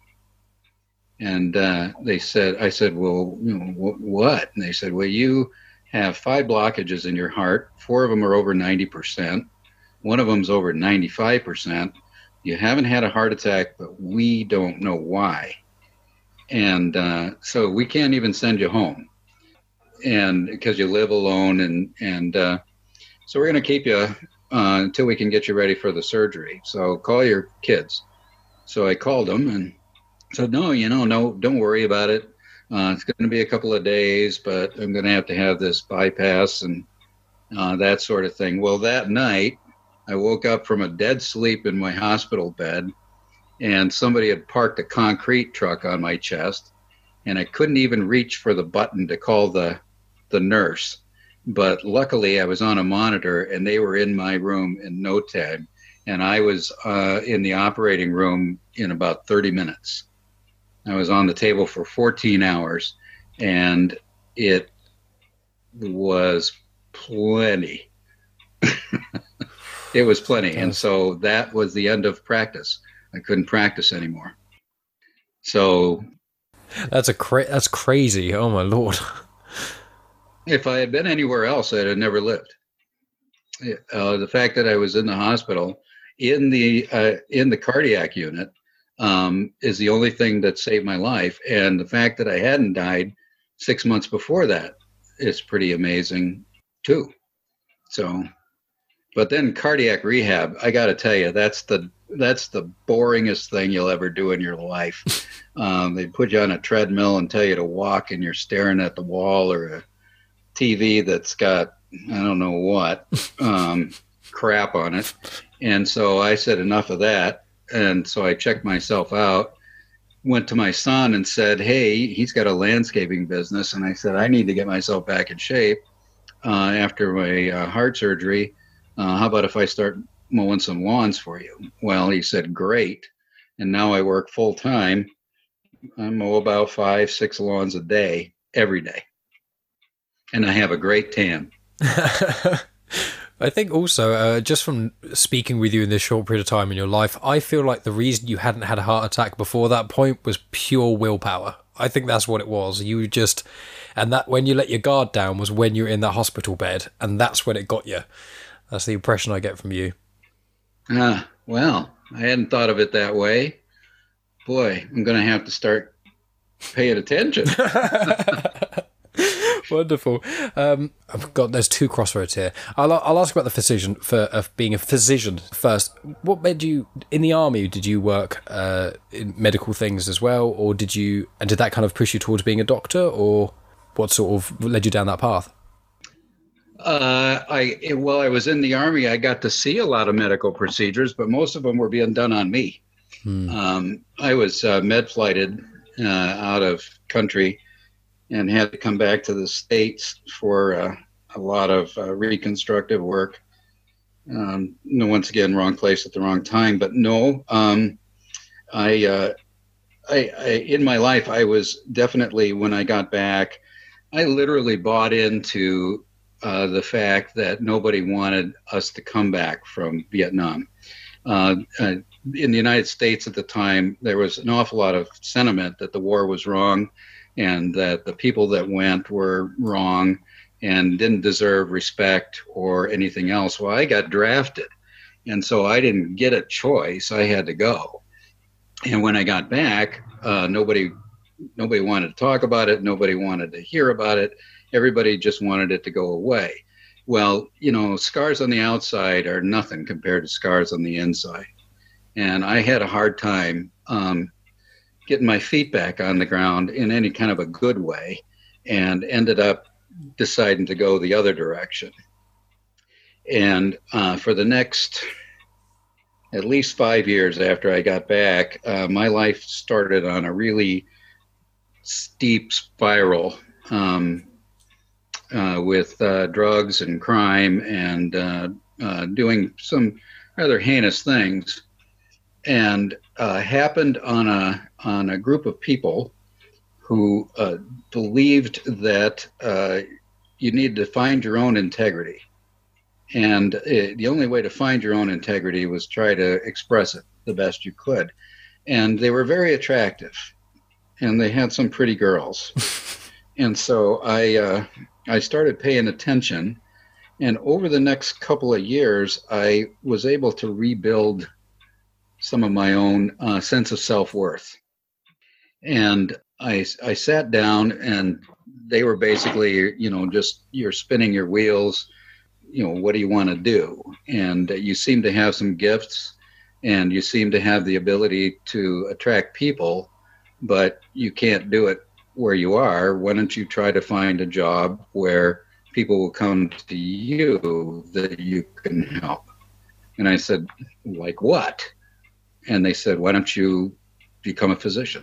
And uh, they said, I said, well, you know, wh- what? And they said, well, you have five blockages in your heart. Four of them are over ninety percent. One of them's over ninety-five percent. You haven't had a heart attack, but we don't know why. And uh, so we can't even send you home, and because you live alone. And, and uh, so we're going to keep you Uh, until we can get you ready for the surgery. So call your kids. So I called them and said, no, you know, no, don't worry about it. Uh, it's going to be a couple of days, but I'm going to have to have this bypass and uh, that sort of thing. Well, that night, I woke up from a dead sleep in my hospital bed, and somebody had parked a concrete truck on my chest, and I couldn't even reach for the button to call the the nurse. But luckily, I was on a monitor, and they were in my room in no time. And I was uh, in the operating room in about thirty minutes. I was on the table for fourteen hours, and it was plenty. It was plenty. And so that was the end of practice. I couldn't practice anymore. So that's a cra- that's crazy. Oh, my Lord. If I had been anywhere else, I'd have never lived. Uh, the fact that I was in the hospital in the uh, in the cardiac unit um, is the only thing that saved my life. And the fact that I hadn't died six months before that is pretty amazing too. So, but then cardiac rehab, I got to tell you, that's the that's the boringest thing you'll ever do in your life. Um, they put you on a treadmill and tell you to walk, and you're staring at the wall or a T V that's got, I don't know what, um, crap on it. And so I said, enough of that. And so I checked myself out, went to my son and said, hey, he's got a landscaping business. And I said, I need to get myself back in shape uh, after my uh, heart surgery. Uh, how about if I start mowing some lawns for you? Well, he said, great. and now I work full time. I mow about five, six lawns a day, every day. And I have a great tan. I think also, uh, just from speaking with you in this short period of time in your life, I feel like the reason you hadn't had a heart attack before that point was pure willpower. I think that's what it was. You just, and that when you let your guard down was when you were in that hospital bed, and that's when it got you. That's the impression I get from you. Ah, well, I hadn't thought of it that way. Boy, I'm going to have to start paying attention. Wonderful. Um, I've got there's two crossroads here. I'll I'll ask about the physician for uh, being a physician first. What made you in the army? Did you work uh, in medical things as well, or did you? And did that kind of push you towards being a doctor, or what sort of led you down that path? Uh, I while I was in the army, I got to see a lot of medical procedures, but most of them were being done on me. Hmm. Um, I was uh, med flighted uh, out of country and had to come back to the States for uh, a lot of uh, reconstructive work. Um, no, once again, wrong place at the wrong time. But no, um, I, uh, I, I, in my life, I was definitely, when I got back, I literally bought into uh, the fact that nobody wanted us to come back from Vietnam. Uh, uh, in the United States at the time, there was an awful lot of sentiment that the war was wrong, and that the people that went were wrong and didn't deserve respect or anything else. Well, I got drafted, and so I didn't get a choice. I had to go. And when I got back, uh, nobody nobody wanted to talk about it. Nobody wanted to hear about it. Everybody just wanted it to go away. Well, you know, scars on the outside are nothing compared to scars on the inside. And I had a hard time um, getting my feet back on the ground in any kind of a good way, and ended up deciding to go the other direction. And uh, for the next at least five years after I got back, uh, my life started on a really steep spiral um, uh, with uh, drugs and crime and uh, uh, doing some rather heinous things. And uh, happened on a on a group of people who uh, believed that uh, you need to find your own integrity, and it, the only way to find your own integrity was try to express it the best you could. And they were very attractive, and they had some pretty girls, and so I uh, I started paying attention, and over the next couple of years, I was able to rebuild some of my own uh, sense of self-worth. And I, I sat down, and they were basically, you know, just, you're spinning your wheels, you know, what do you want to do? And you seem to have some gifts, and you seem to have the ability to attract people, but you can't do it where you are. Why don't you try to find a job where people will come to you that you can help? And I said, like what? And they said, why don't you become a physician?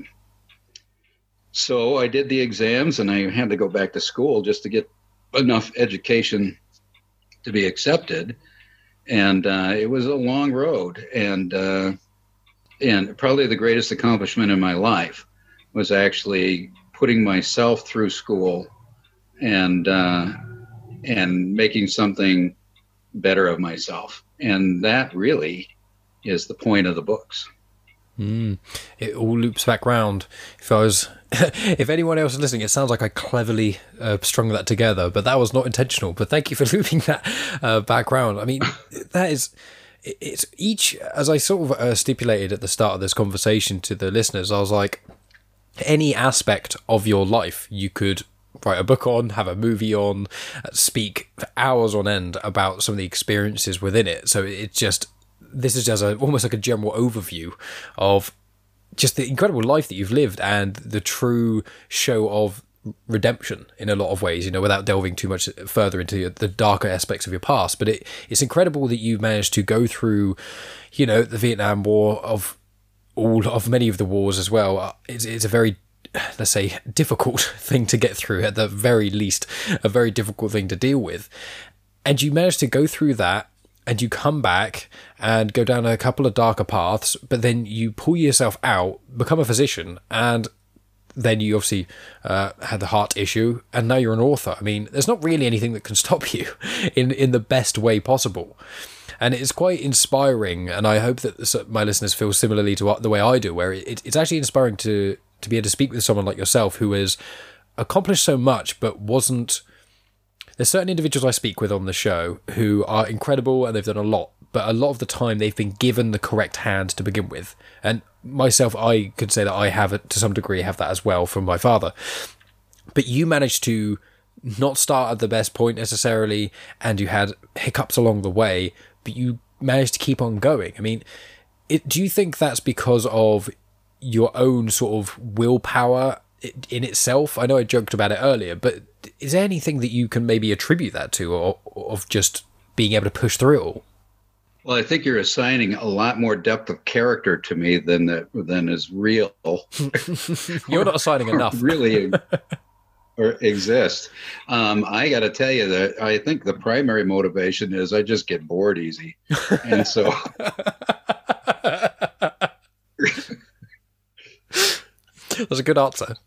So I did the exams, and I had to go back to school just to get enough education to be accepted. And uh, it was a long road. And uh, and probably the greatest accomplishment in my life was actually putting myself through school and uh, and making something better of myself. And that really is the point of the books. Mm, it all loops back round. If I was, if anyone else is listening, it sounds like I cleverly uh, strung that together, but that was not intentional. But thank you for looping that uh, back round. I mean, that is, it's each, as I sort of uh, stipulated at the start of this conversation to the listeners, I was like, any aspect of your life you could write a book on, have a movie on, speak for hours on end about some of the experiences within it. So it's just, this is just a, almost like a general overview of just the incredible life that you've lived and the true show of redemption in a lot of ways, you know, without delving too much further into the darker aspects of your past. But it, it's incredible that you managed to go through, you know, the Vietnam War, of all of many of the wars as well. It's, it's a very, let's say, difficult thing to get through, at the very least, a very difficult thing to deal with. And you managed to go through that and you come back and go down a couple of darker paths, but then you pull yourself out, become a physician, and then you obviously uh, had the heart issue, and now you're an author. I mean, there's not really anything that can stop you in, in the best way possible. And it's quite inspiring, and I hope that my listeners feel similarly to the way I do, where it, it's actually inspiring to, to be able to speak with someone like yourself who has accomplished so much, but wasn't... There's certain individuals I speak with on the show who are incredible and they've done a lot, but a lot of the time they've been given the correct hand to begin with. And myself, I could say that I have, to some degree, have that as well from my father. But you managed to not start at the best point necessarily, and you had hiccups along the way, but you managed to keep on going. I mean, it, do you think that's because of your own sort of willpower in itself? I know I joked about it earlier, but is there anything that you can maybe attribute that to, or, or of just being able to push through it all? Well, I think you're assigning a lot more depth of character to me than that than is real. You're not assigning enough. Really or exist. Um, I got to tell you that I think the primary motivation is I just get bored easy. And so... That's a good answer.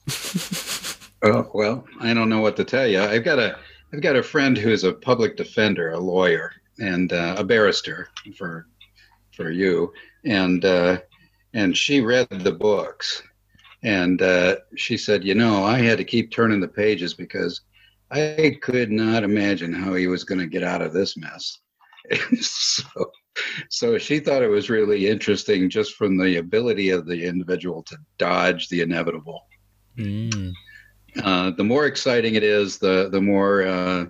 Oh, well, I don't know what to tell you. I've got a, I've got a friend who's a public defender, a lawyer, and uh, a barrister for, for you, and uh, and she read the books, and uh, she said, you know, I had to keep turning the pages because I could not imagine how he was going to get out of this mess. so, so she thought it was really interesting just from the ability of the individual to dodge the inevitable. Mm. Uh, the more exciting it is, the the more uh,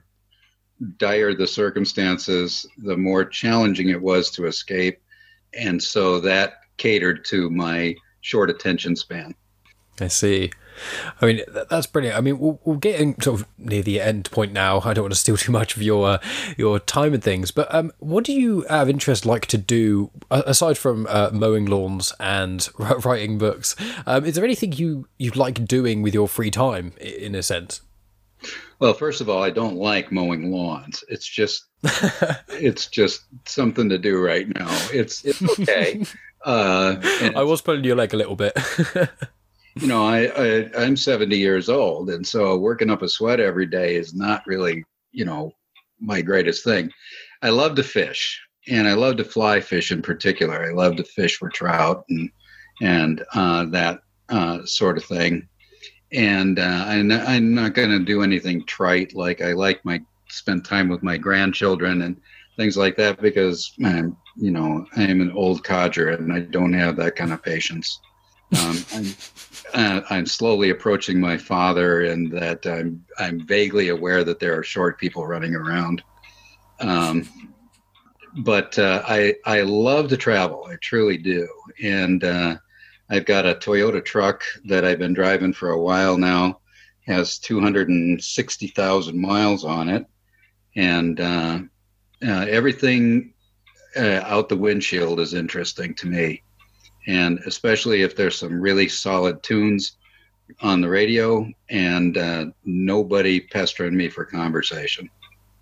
dire the circumstances, the more challenging it was to escape. And so that catered to my short attention span. I see. I mean, that's brilliant. I mean, we'll, we'll get in sort of near the end point now. I don't want to steal too much of your uh, your time and things, but um, what do you have interest like to do aside from uh, mowing lawns and writing books? Um, is there anything you you like doing with your free time, in a sense? Well, first of all, I don't like mowing lawns. It's just it's just something to do right now. It's it's okay. uh, I was pulling your leg a little bit. You know, I, I, I'm seventy years old, and so working up a sweat every day is not really, you know, my greatest thing. I love to fish, and I love to fly fish in particular. I love to fish for trout and and uh, that uh, sort of thing. And uh, I'm, I'm not going to do anything trite. Like I like my spend time with my grandchildren and things like that because I'm, you know, I am an old codger and I don't have that kind of patience. Um, I'm, uh, I'm slowly approaching my father, and that I'm I'm vaguely aware that there are short people running around. Um, but uh, I I love to travel. I truly do, and uh, I've got a Toyota truck that I've been driving for a while now. Has two hundred sixty thousand miles on it, and uh, uh, everything uh, out the windshield is interesting to me. And especially if there's some really solid tunes on the radio and uh, nobody pestering me for conversation.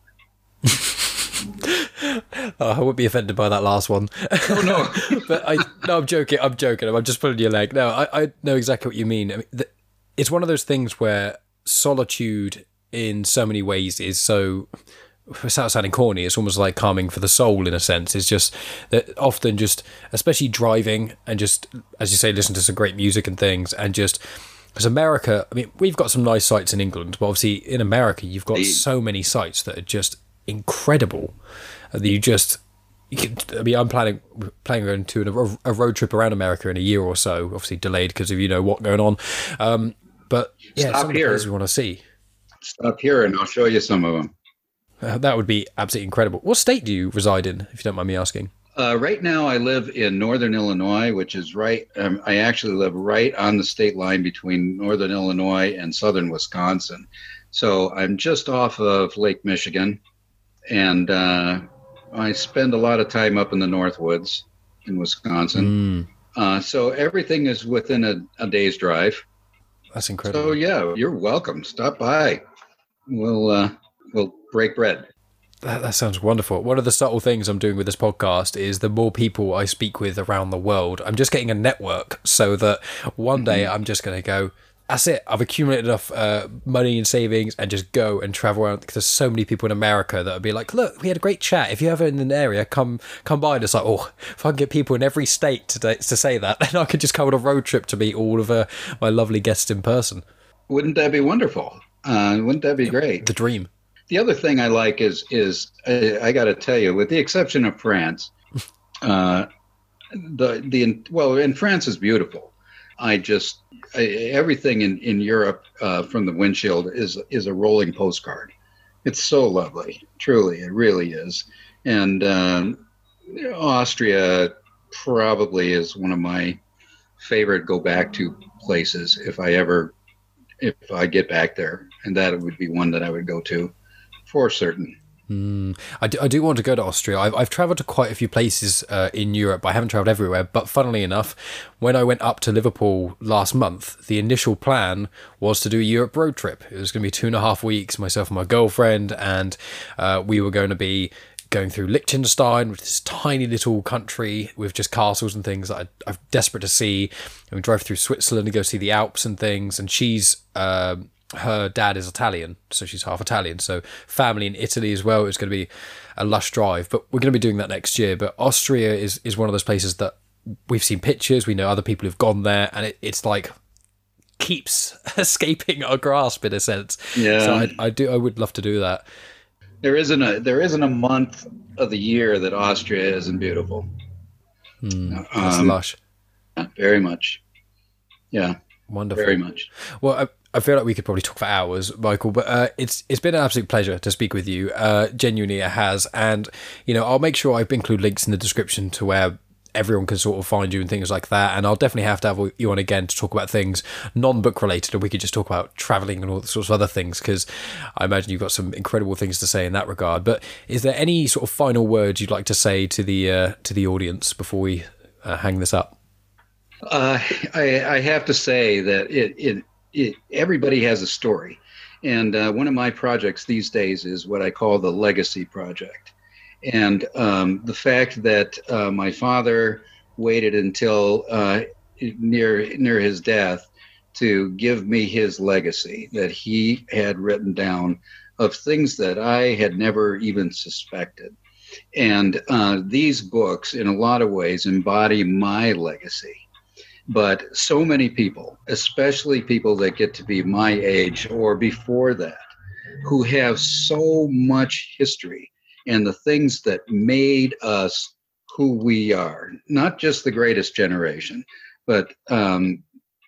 Oh, I wouldn't be offended by that last one. Oh, no. But I, no, I'm joking. I'm joking. I'm just pulling your leg. No, I, I know exactly what you mean. I mean the, it's one of those things where solitude in so many ways is so... Without sounding corny, it's almost like calming for the soul in a sense. It's just that often just, especially driving and just, as you say, listen to some great music and things, and just, because America, I mean, we've got some nice sites in England, but obviously in America, you've got so many sites that are just incredible. That you just, you can, I mean, I'm planning planning on to a, a road trip around America in a year or so, obviously delayed because of, you know, what going on. Um, but yeah, Stop some of the here. places we want to see. Stop here and I'll show you some of them. Uh, that would be absolutely incredible. What state do you reside in, if you don't mind me asking? Uh, right now, I live in northern Illinois, which is right. Um, I actually live right on the state line between northern Illinois and southern Wisconsin. So I'm just off of Lake Michigan, and uh, I spend a lot of time up in the Northwoods in Wisconsin. Mm. Uh, so everything is within a, a day's drive. That's incredible. So yeah, you're welcome. Stop by. We'll uh, we'll break bread. That, that sounds wonderful. One of the subtle things I'm doing with this podcast is the more people I speak with around the world, I'm just getting a network so that one day I'm just going to go, that's it. I've accumulated enough uh, money and savings and just go and travel around. Because there's so many people in America that would be like, look, we had a great chat. If you're ever in an area, come come by. And it's like, oh, if I can get people in every state to, to say that, then I could just come on a road trip to meet all of uh, my lovely guests in person. Wouldn't that be wonderful? Uh, wouldn't that be great? The dream. The other thing I like is, is uh, I got to tell you, with the exception of France, uh, the the well, and France is beautiful. I just I, everything in in Europe uh, from the windshield is is a rolling postcard. It's so lovely, truly, it really is. And um, Austria probably is one of my favorite go back to places if I ever if I get back there, and that would be one that I would go to. For certain. Mm. I, do, I do want to go to Austria. I've, I've travelled to quite a few places uh, in Europe, but I haven't travelled everywhere. But funnily enough, when I went up to Liverpool last month, the initial plan was to do a Europe road trip. It was going to be two and a half weeks, myself and my girlfriend, and uh, we were going to be going through Liechtenstein, which is this tiny little country with just castles and things that I, I'm desperate to see. And we drove through Switzerland to go see the Alps and things, and she's... Uh, her dad is Italian, so she's half Italian, so family in Italy as well. It's going to be a lush drive, but we're going to be doing that next year. But Austria is, is one of those places that we've seen pictures, we know other people who've gone there, and it, it's like keeps escaping our grasp in a sense. Yeah. So I, I do I would love to do that. There isn't a there isn't a month of the year that Austria isn't beautiful. Hmm, that's um, lush. Very much. Yeah. Wonderful. Very much. Well, I, I feel like we could probably talk for hours, Michael, but uh, it's it's been an absolute pleasure to speak with you. Uh, genuinely, it has. And, you know, I'll make sure I include links in the description to where everyone can sort of find you and things like that. And I'll definitely have to have you on again to talk about things non-book related, and we could just talk about traveling and all sorts of other things, because I imagine you've got some incredible things to say in that regard. But is there any sort of final words you'd like to say to the uh, to the audience before we uh, hang this up? Uh, I, I have to say that it, it, it everybody has a story. And uh, one of my projects these days is what I call the Legacy Project. And um, the fact that uh, my father waited until uh, near near his death to give me his legacy that he had written down of things that I had never even suspected. And uh, these books, in a lot of ways, embody my legacy. But so many people, especially people that get to be my age or before that, who have so much history and the things that made us who we are, not just the greatest generation, but um,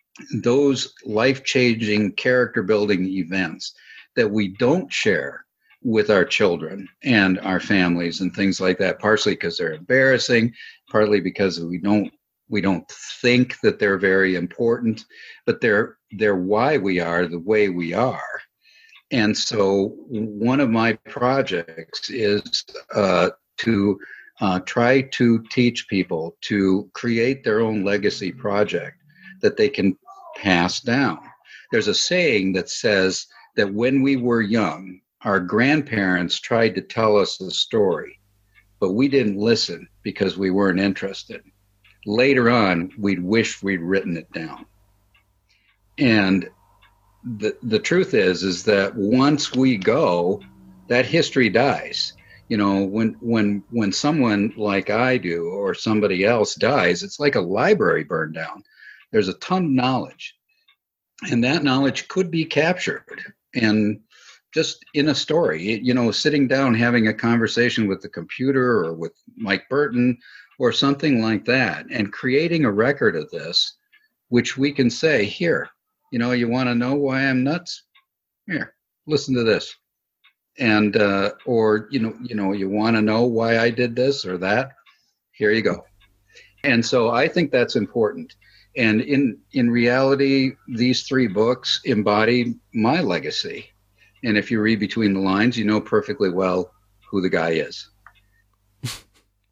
those life-changing, character-building events that we don't share with our children and our families and things like that, partially because they're embarrassing, partly because we don't we don't think that they're very important, but they're they're why we are the way we are. And so one of my projects is uh, to uh, try to teach people to create their own legacy project that they can pass down. There's a saying that says that when we were young, our grandparents tried to tell us a story, but we didn't listen because we weren't interested. Later on, we'd wish we'd written it down. And the the truth is, is that once we go, that history dies. You know, when when when someone like I do or somebody else dies, it's like a library burned down. There's a ton of knowledge, and that knowledge could be captured and just in a story. You know, sitting down, having a conversation with the computer or with Mike Burton or something like that, and creating a record of this, which we can say, here, you know, you want to know why I'm nuts? Here, listen to this. And, uh, or, you know, you know, you want to know why I did this or that? Here you go. And so I think that's important. And in, in reality, these three books embody my legacy. And if you read between the lines, you know perfectly well who the guy is.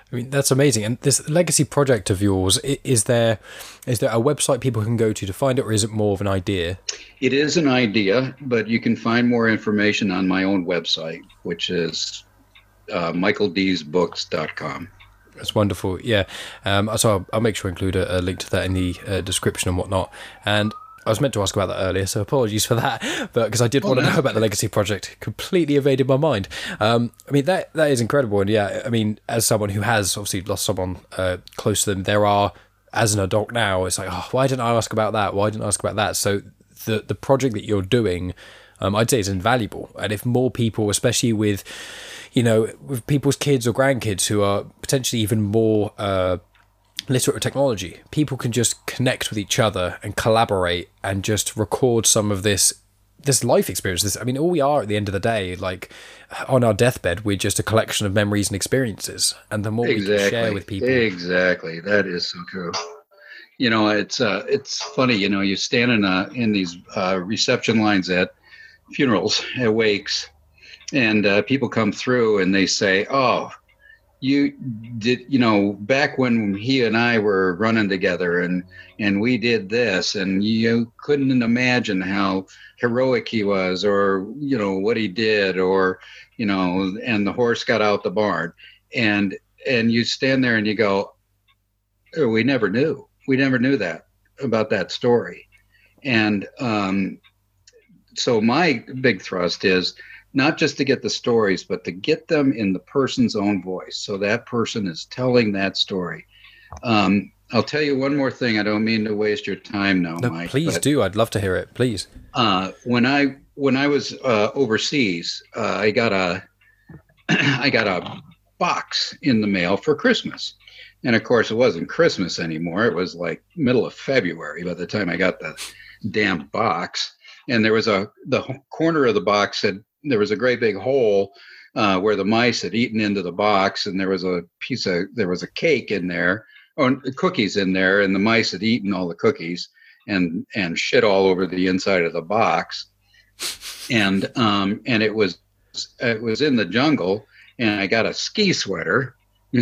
I mean, that's amazing. And this legacy project of yours, is there is there a website people can go to to find it, or is it more of an idea? It is an idea, but you can find more information on my own website, which is uh, michael dees books dot com. That's wonderful. Yeah. Um, so I'll, I'll make sure to include a, a link to that in the uh, description and whatnot. And I was meant to ask about that earlier, so apologies for that. But because I did oh, want to know about the legacy project, completely evaded my mind. Um, I mean, that that is incredible. And yeah, I mean, as someone who has obviously lost someone uh, close to them, there are, as an adult now, it's like, oh, why didn't I ask about that? Why didn't I ask about that? So the the project that you're doing, um, I'd say is invaluable. And if more people, especially with, you know, with people's kids or grandkids who are potentially even more uh, literate with technology, people can just connect with each other and collaborate and just record some of this this life experience. This, I mean, all we are at the end of the day, like on our deathbed, we're just a collection of memories and experiences. And the more exactly. we can share with people, exactly, that is so true. You know, it's uh, it's funny. You know, you stand in uh, in these uh, reception lines at funerals, at wakes, and uh, people come through and they say, "Oh, you did, you know, back when he and I were running together and, and we did this, and you couldn't imagine how heroic he was, or, you know, what he did, or, you know, and the horse got out the barn." And, and you stand there and you go, oh, we never knew, we never knew that about that story. And, um, so my big thrust is not just to get the stories, but to get them in the person's own voice. So that person is telling that story. Um, I'll tell you one more thing. I don't mean to waste your time now, no, Mike. Please do. I'd love to hear it. Please. Uh, when I when I was uh, overseas, uh, I got a I got a box in the mail for Christmas, and of course it wasn't Christmas anymore. It was like middle of February by the time I got the damn box. And there was a the corner of the box had. There was a great big hole uh, where the mice had eaten into the box, and there was a piece of there was a cake in there, or cookies in there, and the mice had eaten all the cookies and and shit all over the inside of the box, and um and it was it was in the jungle, and I got a ski sweater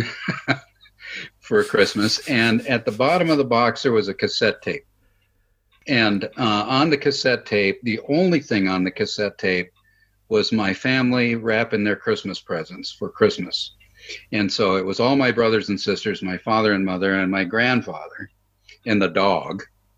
for Christmas, and at the bottom of the box there was a cassette tape, and uh, on the cassette tape, the only thing on the cassette tape was my family wrapping their Christmas presents for Christmas. And so it was all my brothers and sisters, my father and mother, and my grandfather, and the dog.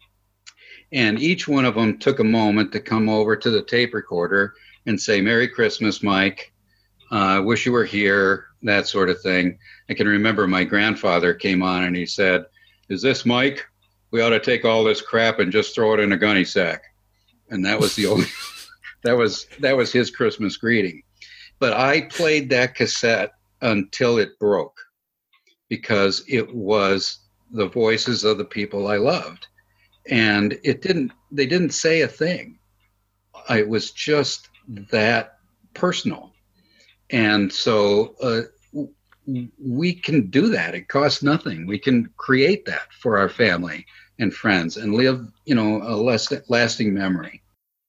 And each one of them took a moment to come over to the tape recorder and say, "Merry Christmas, Mike. I uh, wish you were here," that sort of thing. I can remember my grandfather came on and he said, "Is this Mike? We ought to take all this crap and just throw it in a gunny sack." And that was the only... That was that was his Christmas greeting. But I played that cassette until it broke, because it was the voices of the people I loved. And it didn't they didn't say a thing. It was just that personal. And so uh, we can do that. It costs nothing. We can create that for our family and friends and live, you know, a less lasting memory.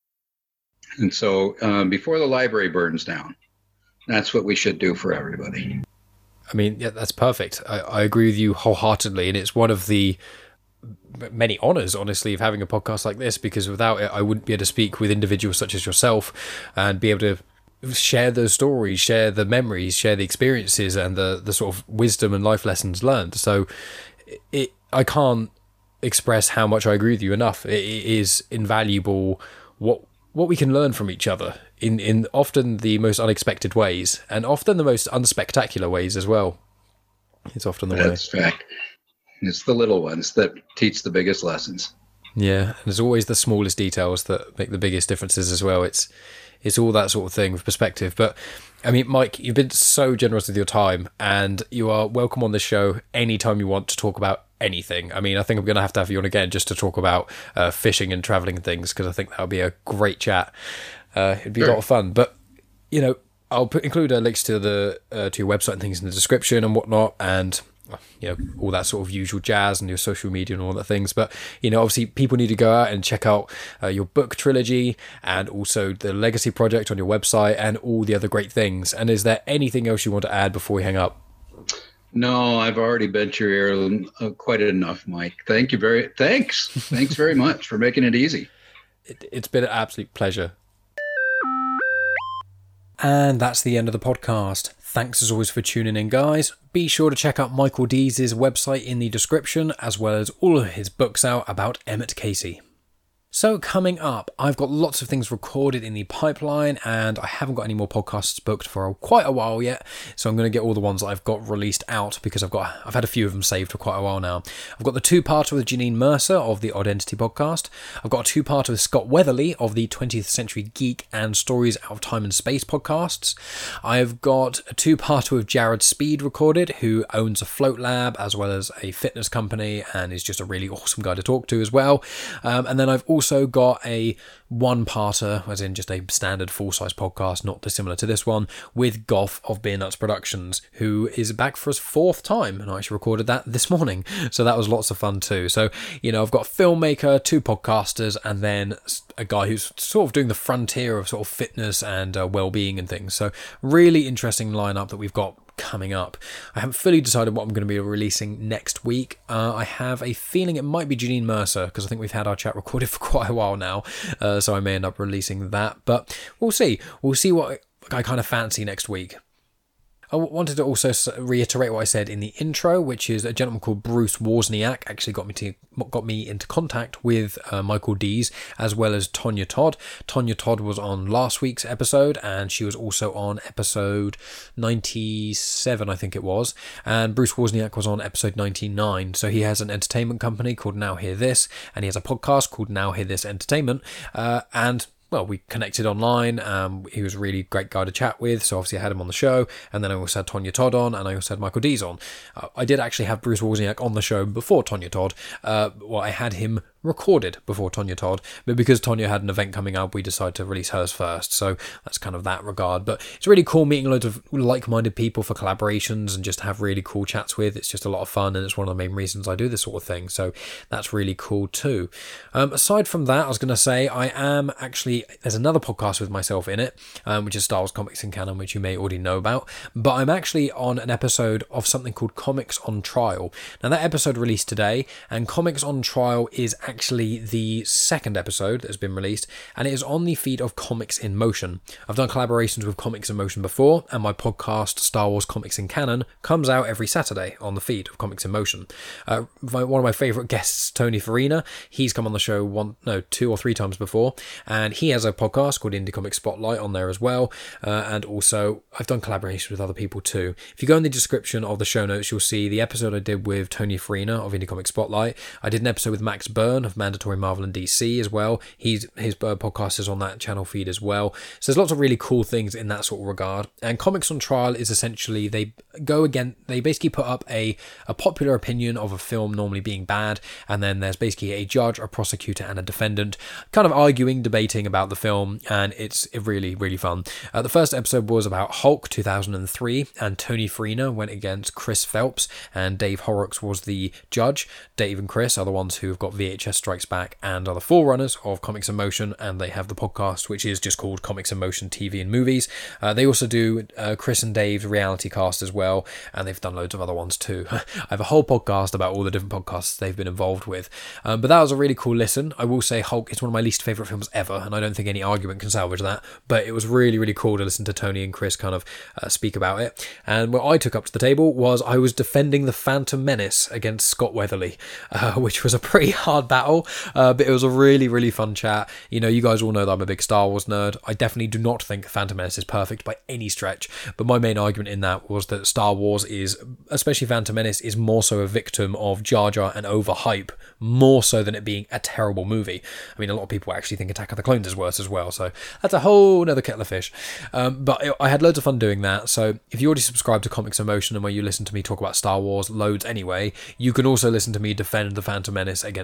And so um, before the library burns down, that's what we should do for everybody. I mean, yeah, that's perfect. I, I agree with you wholeheartedly. And it's one of the many honors, honestly, of having a podcast like this, because without it, I wouldn't be able to speak with individuals such as yourself and be able to share those stories, share the memories, share the experiences and the, the sort of wisdom and life lessons learned. So it, I can't express how much I agree with you enough. It, it is invaluable what what we can learn from each other in, in often the most unexpected ways, and often the most unspectacular ways as well. It's often the That's way. That's fact. It's the little ones that teach the biggest lessons. Yeah, and there's always the smallest details that make the biggest differences as well. It's it's all that sort of thing with perspective. But I mean, Mike, you've been so generous with your time, and you are welcome on this show anytime you want to talk about anything. I mean, I think I'm going to have to have you on again just to talk about uh, fishing and traveling and things, because I think that would be a great chat. Uh, it'd be sure. a lot of fun. But, you know, I'll put, include uh, links to the uh, to your website and things in the description and whatnot, and you know, all that sort of usual jazz and your social media and all that things. But, you know, obviously people need to go out and check out uh, your book trilogy and also the Legacy Project on your website and all the other great things. And is there anything else you want to add before we hang up? No, I've already bent your ear uh, quite enough, Mike. Thank you very, thanks. Thanks very much for making it easy. It, it's been an absolute pleasure. And that's the end of the podcast. Thanks as always for tuning in, guys. Be sure to check out Michael Dees' website in the description, as well as all of his books out about Emmett Casey. So coming up, I've got lots of things recorded in the pipeline, and I haven't got any more podcasts booked for quite a while yet. So I'm going to get all the ones that I've got released out, because I've got I've had a few of them saved for quite a while now. I've got the two-parter with Janine Mercer of the Odd Entity podcast. I've got a two-parter with Scott Weatherly of the twentieth Century Geek and Stories Out of Time and Space podcasts. I've got a two-parter with Jared Speed recorded, who owns a float lab as well as a fitness company, and is just a really awesome guy to talk to as well. Um, and then I've also also got a one-parter, as in just a standard full-size podcast, not dissimilar to this one, with Goff of Beer Nuts Productions, who is back for his fourth time, and I actually recorded that this morning, so that was lots of fun too. So, you know, I've got a filmmaker, two podcasters, and then a guy who's sort of doing the frontier of sort of fitness and uh, well-being and things. So, really interesting lineup that we've got coming up. I haven't fully decided what I'm going to be releasing next week. Uh, I have a feeling it might be Janine Mercer, because I think we've had our chat recorded for quite a while now, uh, so I may end up releasing that, but we'll see. We'll see what I kind of fancy next week. I wanted to also reiterate what I said in the intro, which is a gentleman called Bruce Wozniak actually got me to got me into contact with uh, Michael Dees, as well as Tonya Todd. Tonya Todd was on last week's episode, and she was also on episode ninety-seven, I think it was. And Bruce Wozniak was on episode ninety-nine. So he has an entertainment company called Now Hear This, and he has a podcast called Now Hear This Entertainment. Uh, and Well, we connected online. Um, he was a really great guy to chat with, so obviously I had him on the show. And then I also had Tonya Todd on, and I also had Michael Dees on. Uh, I did actually have Bruce Wozniak on the show before Tonya Todd. Uh, well, I had him recorded before Tonya Todd, but because Tonya had an event coming up, we decided to release hers first, so that's kind of that regard. But it's really cool meeting loads of like-minded people for collaborations and just have really cool chats with. It's just a lot of fun, and it's one of the main reasons I do this sort of thing, so that's really cool too. Um, aside from that, I was going to say I am actually, there's another podcast with myself in it, um, which is Star Wars Comics in Canon, which you may already know about, but I'm actually on an episode of something called Comics on Trial. Now that episode released today, and Comics on Trial is actually actually the second episode that has been released, and it is on the feed of Comics in Motion. I've done collaborations with Comics in Motion before, and my podcast Star Wars Comics in Canon comes out every Saturday on the feed of Comics in Motion. Uh, one of my favourite guests, Tony Farina, he's come on the show one, no, two or three times before, and he has a podcast called Indie Comic Spotlight on there as well, uh, and also I've done collaborations with other people too. If you go in the description of the show notes, you'll see the episode I did with Tony Farina of Indie Comic Spotlight. I did an episode with Max Byrne of Mandatory Marvel and D C as well. He's his uh, podcast is on that channel feed as well. So there's lots of really cool things in that sort of regard. And Comics on Trial is essentially, they go again, they basically put up a, a popular opinion of a film normally being bad, and then there's basically a judge, a prosecutor, and a defendant kind of arguing, debating about the film, and it's really, really fun. Uh, the first episode was about Hulk two thousand three, and Tony Farina went against Chris Phelps, and Dave Horrocks was the judge. Dave and Chris are the ones who have got V H S Strikes Back and are the forerunners of Comics in Motion, and they have the podcast which is just called Comics in Motion T V and Movies. Uh, they also do uh, Chris and Dave's reality cast as well, and they've done loads of other ones too. I have a whole podcast about all the different podcasts they've been involved with, um, but that was a really cool listen. I will say Hulk is one of my least favourite films ever, and I don't think any argument can salvage that, but it was really, really cool to listen to Tony and Chris kind of uh, speak about it. And what I took up to the table was I was defending the Phantom Menace against Scott Weatherly, uh, which was a pretty hard battle, uh, but it was a really, really fun chat. You know, you guys all know that I'm a big Star Wars nerd. I definitely do not think Phantom Menace is perfect by any stretch, but my main argument in that was that Star Wars is, especially Phantom Menace, is more so a victim of Jar Jar and overhype, more so than it being a terrible movie. I mean, a lot of people actually think Attack of the Clones is worse as well, so that's a whole other kettle of fish. Um, but I had loads of fun doing that, so if you already subscribe to Comics in Motion and where you listen to me talk about Star Wars loads anyway, you can also listen to me defend the Phantom Menace against Scott.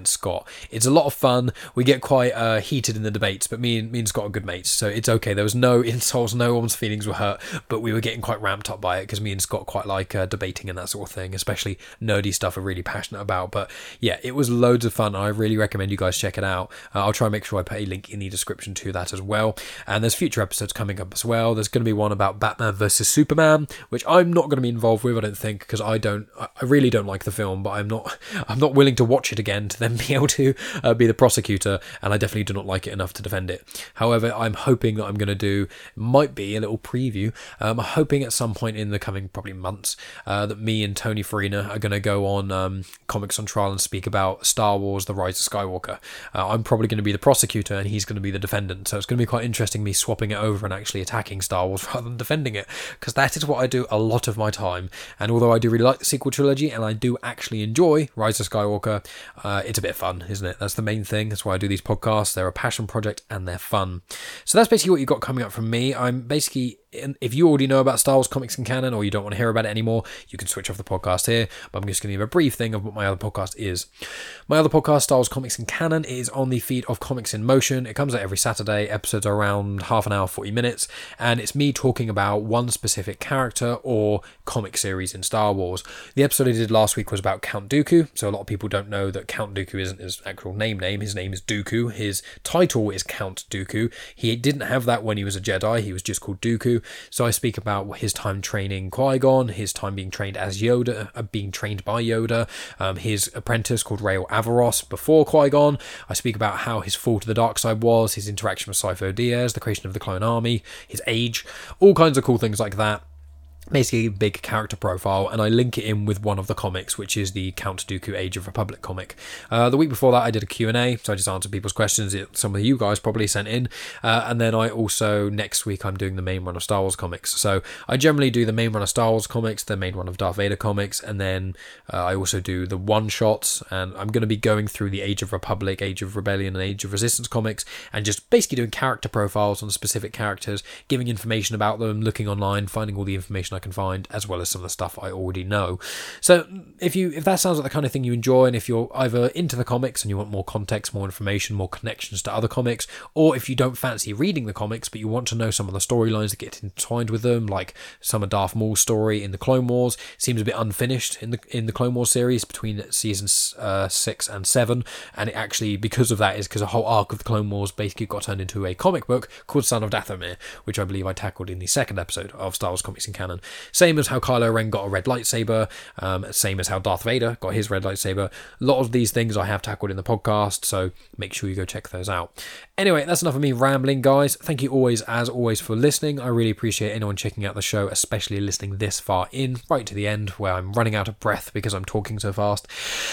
lot. It's a lot of fun. We get quite uh, heated in the debates, but me and me and Scott are good mates, so it's okay. There was no insults, no one's feelings were hurt, but we were getting quite ramped up by it because me and Scott quite like uh, debating and that sort of thing, especially nerdy stuff we're really passionate about. But yeah, it was loads of fun. I really recommend you guys check it out. Uh, I'll try and make sure I put a link in the description to that as well. And there's future episodes coming up as well. There's going to be one about Batman versus Superman, which I'm not going to be involved with, I don't think, because I don't, I really don't like the film, but I'm not, I'm not willing to watch it again to then be able to uh, be the prosecutor, and I definitely do not like it enough to defend it. However, I'm hoping that I'm going to do, might be a little preview, um, I'm hoping at some point in the coming probably months uh, that me and Tony Farina are going to go on um, Comics on Trial and speak about Star Wars The Rise of Skywalker. Uh, I'm probably going to be the prosecutor and he's going to be the defendant, so it's going to be quite interesting me swapping it over and actually attacking Star Wars rather than defending it, because that is what I do a lot of my time. And although I do really like the sequel trilogy and I do actually enjoy Rise of Skywalker, uh, it's a bit of fun, isn't it? That's the main thing. That's why I do these podcasts. They're a passion project and they're fun. So that's basically what you've got coming up from me. I'm basically, if you already know about Star Wars Comics and Canon, or you don't want to hear about it anymore, you can switch off the podcast here, but I'm just going to give a brief thing of what my other podcast is. My other podcast, Star Wars Comics and Canon, is on the feed of Comics in Motion. It comes out every Saturday. Episodes are around half an hour, forty minutes, and it's me talking about one specific character or comic series in Star Wars. The episode I did last week was about Count Dooku, so a lot of people don't know that Count Dooku isn't his actual name name. His name is Dooku. His title is Count Dooku. He didn't have that when he was a Jedi. He was just called Dooku. So I speak about his time training Qui-Gon, his time being trained as Yoda, uh, being trained by Yoda, um, his apprentice called Rael Averross before Qui-Gon. I speak about how his fall to the dark side was, his interaction with Sifo Dyas, the creation of the Clone Army, his age, all kinds of cool things like that. Basically a big character profile, and I link it in with one of the comics, which is the Count Dooku Age of Republic comic. Uh, the week before that I did a Q and A, so I just answered people's questions that some of you guys probably sent in, uh, and then I also, next week I'm doing the main run of Star Wars comics. So I generally do the main run of Star Wars comics, the main run of Darth Vader comics, and then uh, I also do the one-shots, and I'm going to be going through the Age of Republic, Age of Rebellion, and Age of Resistance comics, and just basically doing character profiles on specific characters, giving information about them, looking online, finding all the information I can find, as well as some of the stuff I already know. So if you if that sounds like the kind of thing you enjoy, and if you're either into the comics and you want more context, more information, more connections to other comics, or if you don't fancy reading the comics but you want to know some of the storylines that get entwined with them, like some of Darth Maul's story in the Clone Wars seems a bit unfinished in the in the Clone Wars series between seasons uh, six and seven, and it actually, because of that, is because a whole arc of the Clone Wars basically got turned into a comic book called Son of Dathomir, which I believe I tackled in the second episode of Star Wars Comics and Canon. Same as how Kylo Ren got a red lightsaber, um, same as how Darth Vader got his red lightsaber. A lot of these things I have tackled in the podcast, so make sure you go check those out. Anyway, that's enough of me rambling, guys. Thank you always, as always, for listening. I really appreciate anyone checking out the show, especially listening this far in, right to the end, where I'm running out of breath because I'm talking so fast.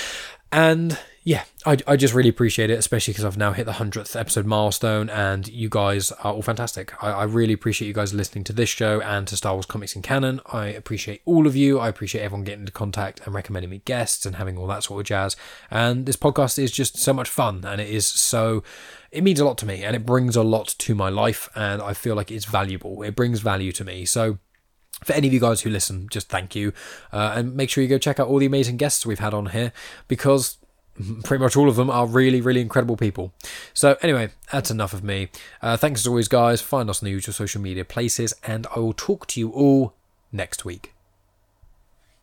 And yeah, I, I just really appreciate it, especially because I've now hit the hundredth episode milestone, and you guys are all fantastic. I, I really appreciate you guys listening to this show and to Star Wars Comics and Canon. I appreciate all of you. I appreciate everyone getting into contact and recommending me guests and having all that sort of jazz. And this podcast is just so much fun, and it is so... it means a lot to me, and it brings a lot to my life, and I feel like it's valuable. It brings value to me. So for any of you guys who listen, just thank you. Uh, and make sure you go check out all the amazing guests we've had on here, because pretty much all of them are really, really incredible people. So anyway, that's enough of me. Uh, thanks as always, guys. Find us on the usual social media places, and I will talk to you all next week.